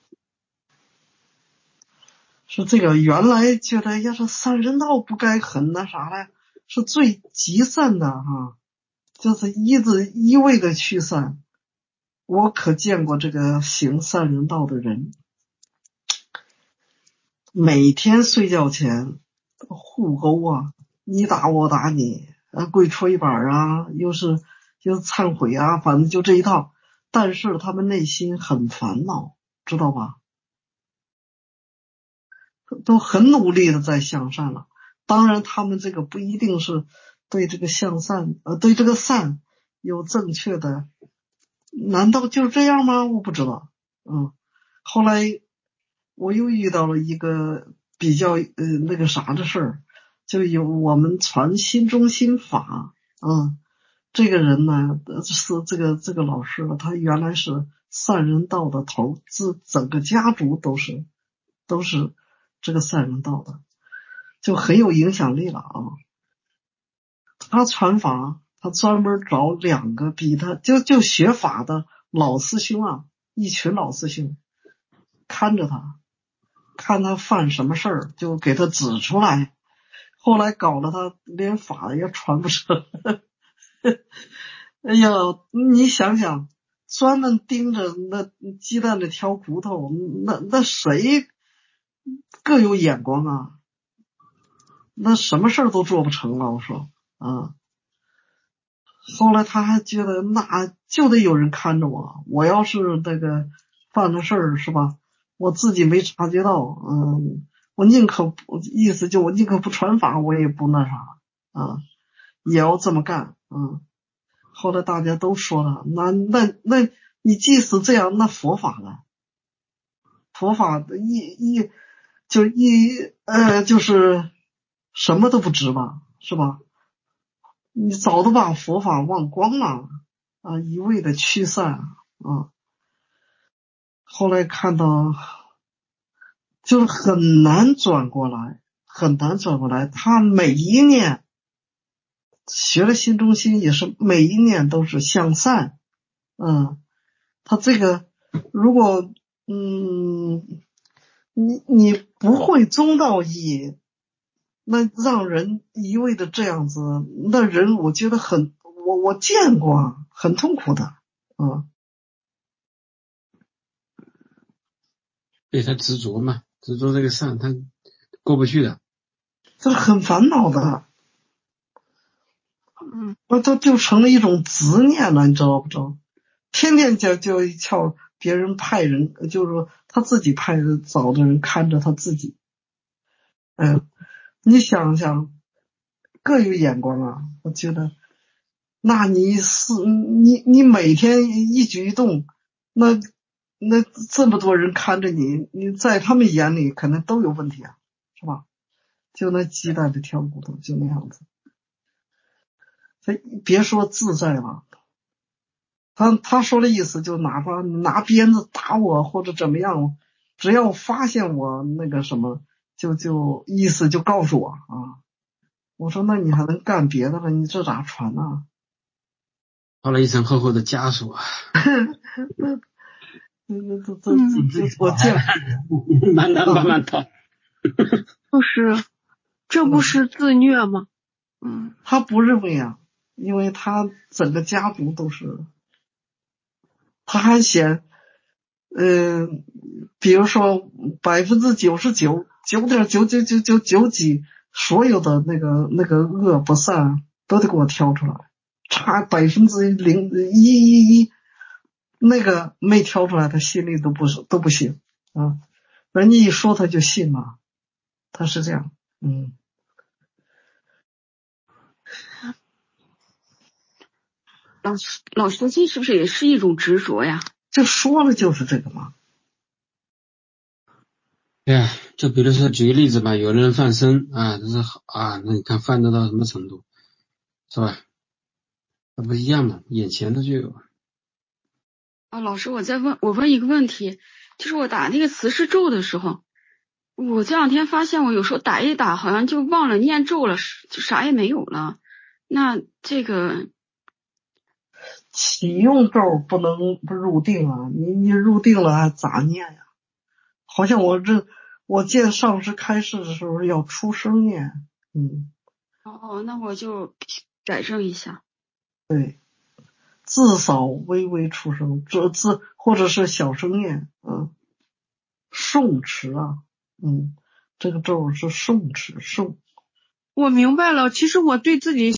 Speaker 2: 是这个。原来觉得要是三人道不该很那啥嘞，是最极善的哈，就是一直一味的去善。我可见过这个行三人道的人，每天睡觉前互殴啊，你打我打你，啊，跪搓板啊，又是又是忏悔啊，反正就这一套。但是他们内心很烦恼，知道吧？都很努力的在向善了。当然，他们这个不一定是对这个向善，呃，对这个善有正确的。难道就这样吗？我不知道。嗯，后来我又遇到了一个比较呃那个啥的事儿，就有我们传心中心法，嗯，这个人呢是这个这个老师呢，他原来是善人道的头，自整个家族都是都是这个善人道的，就很有影响力了啊。他传法，他专门找两个比他就就学法的老师兄啊，一群老师兄看着他，看他犯什么事儿，就给他指出来。后来搞得他连法也传不成。哎呀，你想想，专门盯着那鸡蛋里挑骨头，那那谁各有眼光啊？那什么事儿都做不成了，我说啊。后来他还觉得那就得有人看着我，我要是那个犯了事儿是吧，我自己没察觉到，嗯，我宁可不，意思就我宁可不传法，我也不那啥啊，也要这么干，嗯。后来大家都说了，那那那你即使这样，那佛法呢？佛法的一一就一呃就是什么都不值吧，是吧？你早都把佛法忘光了啊，一味的驱散啊。后来看到就是很难转过来，很难转过来。他每一年学了心中心，也是每一年都是向善，嗯，他这个如果嗯你你不会中道义，那让人一味的这样子，那人我觉得很，我我见过，很痛苦的，嗯。
Speaker 7: 对，他执着嘛，执着这个善，他过不去的，
Speaker 2: 这很烦恼的，
Speaker 8: 嗯，
Speaker 2: 那都就成了一种执念了，你知道不知道？天天就就叫别人派人，就是说他自己派人找的人看着他自己，嗯，你想想，各有眼光啊，我觉得。那你是你你每天一举一动，那那这么多人看着你，你在他们眼里可能都有问题啊，是吧？就那鸡蛋的挑骨头，就那样子。所以别说自在了，他他说的意思就哪怕拿鞭子打我或者怎么样，只要发现我那个什么，就就意思就告诉我啊。我说那你还能干别的了？你这咋传啊？
Speaker 7: 套了一层厚厚的枷锁啊。
Speaker 2: 那那这这这这我见
Speaker 7: 慢慢慢慢套。
Speaker 8: 就是这不是自虐吗？嗯，
Speaker 2: 他不认为啊，因为他整个家族都是，他还嫌，呃，比如说百分之九十九九点九九九九九几，所有的那个那个恶不善都得给我挑出来，差百分之零一一一，那个没挑出来，他心里都不是都不信啊，人家一说他就信了，他是这样，嗯。
Speaker 4: 老师，老师，这是不是也是一种执着呀？
Speaker 2: 这说了就是这个嘛。
Speaker 7: 对呀，就比如说举个例子吧，有的人放生啊，这是好啊，那你看放得到什么程度，是吧？那不一样嘛，眼前的就有。
Speaker 4: 啊，老师，我再问，我问一个问题，就是我打那个慈氏咒的时候，我这两天发现我有时候打一打，好像就忘了念咒了，就啥也没有了。那这个
Speaker 2: 启用咒不能不入定啊，你你入定了还咋念呀？好像我这我见上师开示的时候要出声念，嗯。
Speaker 4: 哦，那我就改正一下。
Speaker 2: 对，字少微微出声，这字或者是小声念，嗯。诵持啊，嗯，这个咒是诵持诵。
Speaker 8: 我明白了，其实我对自己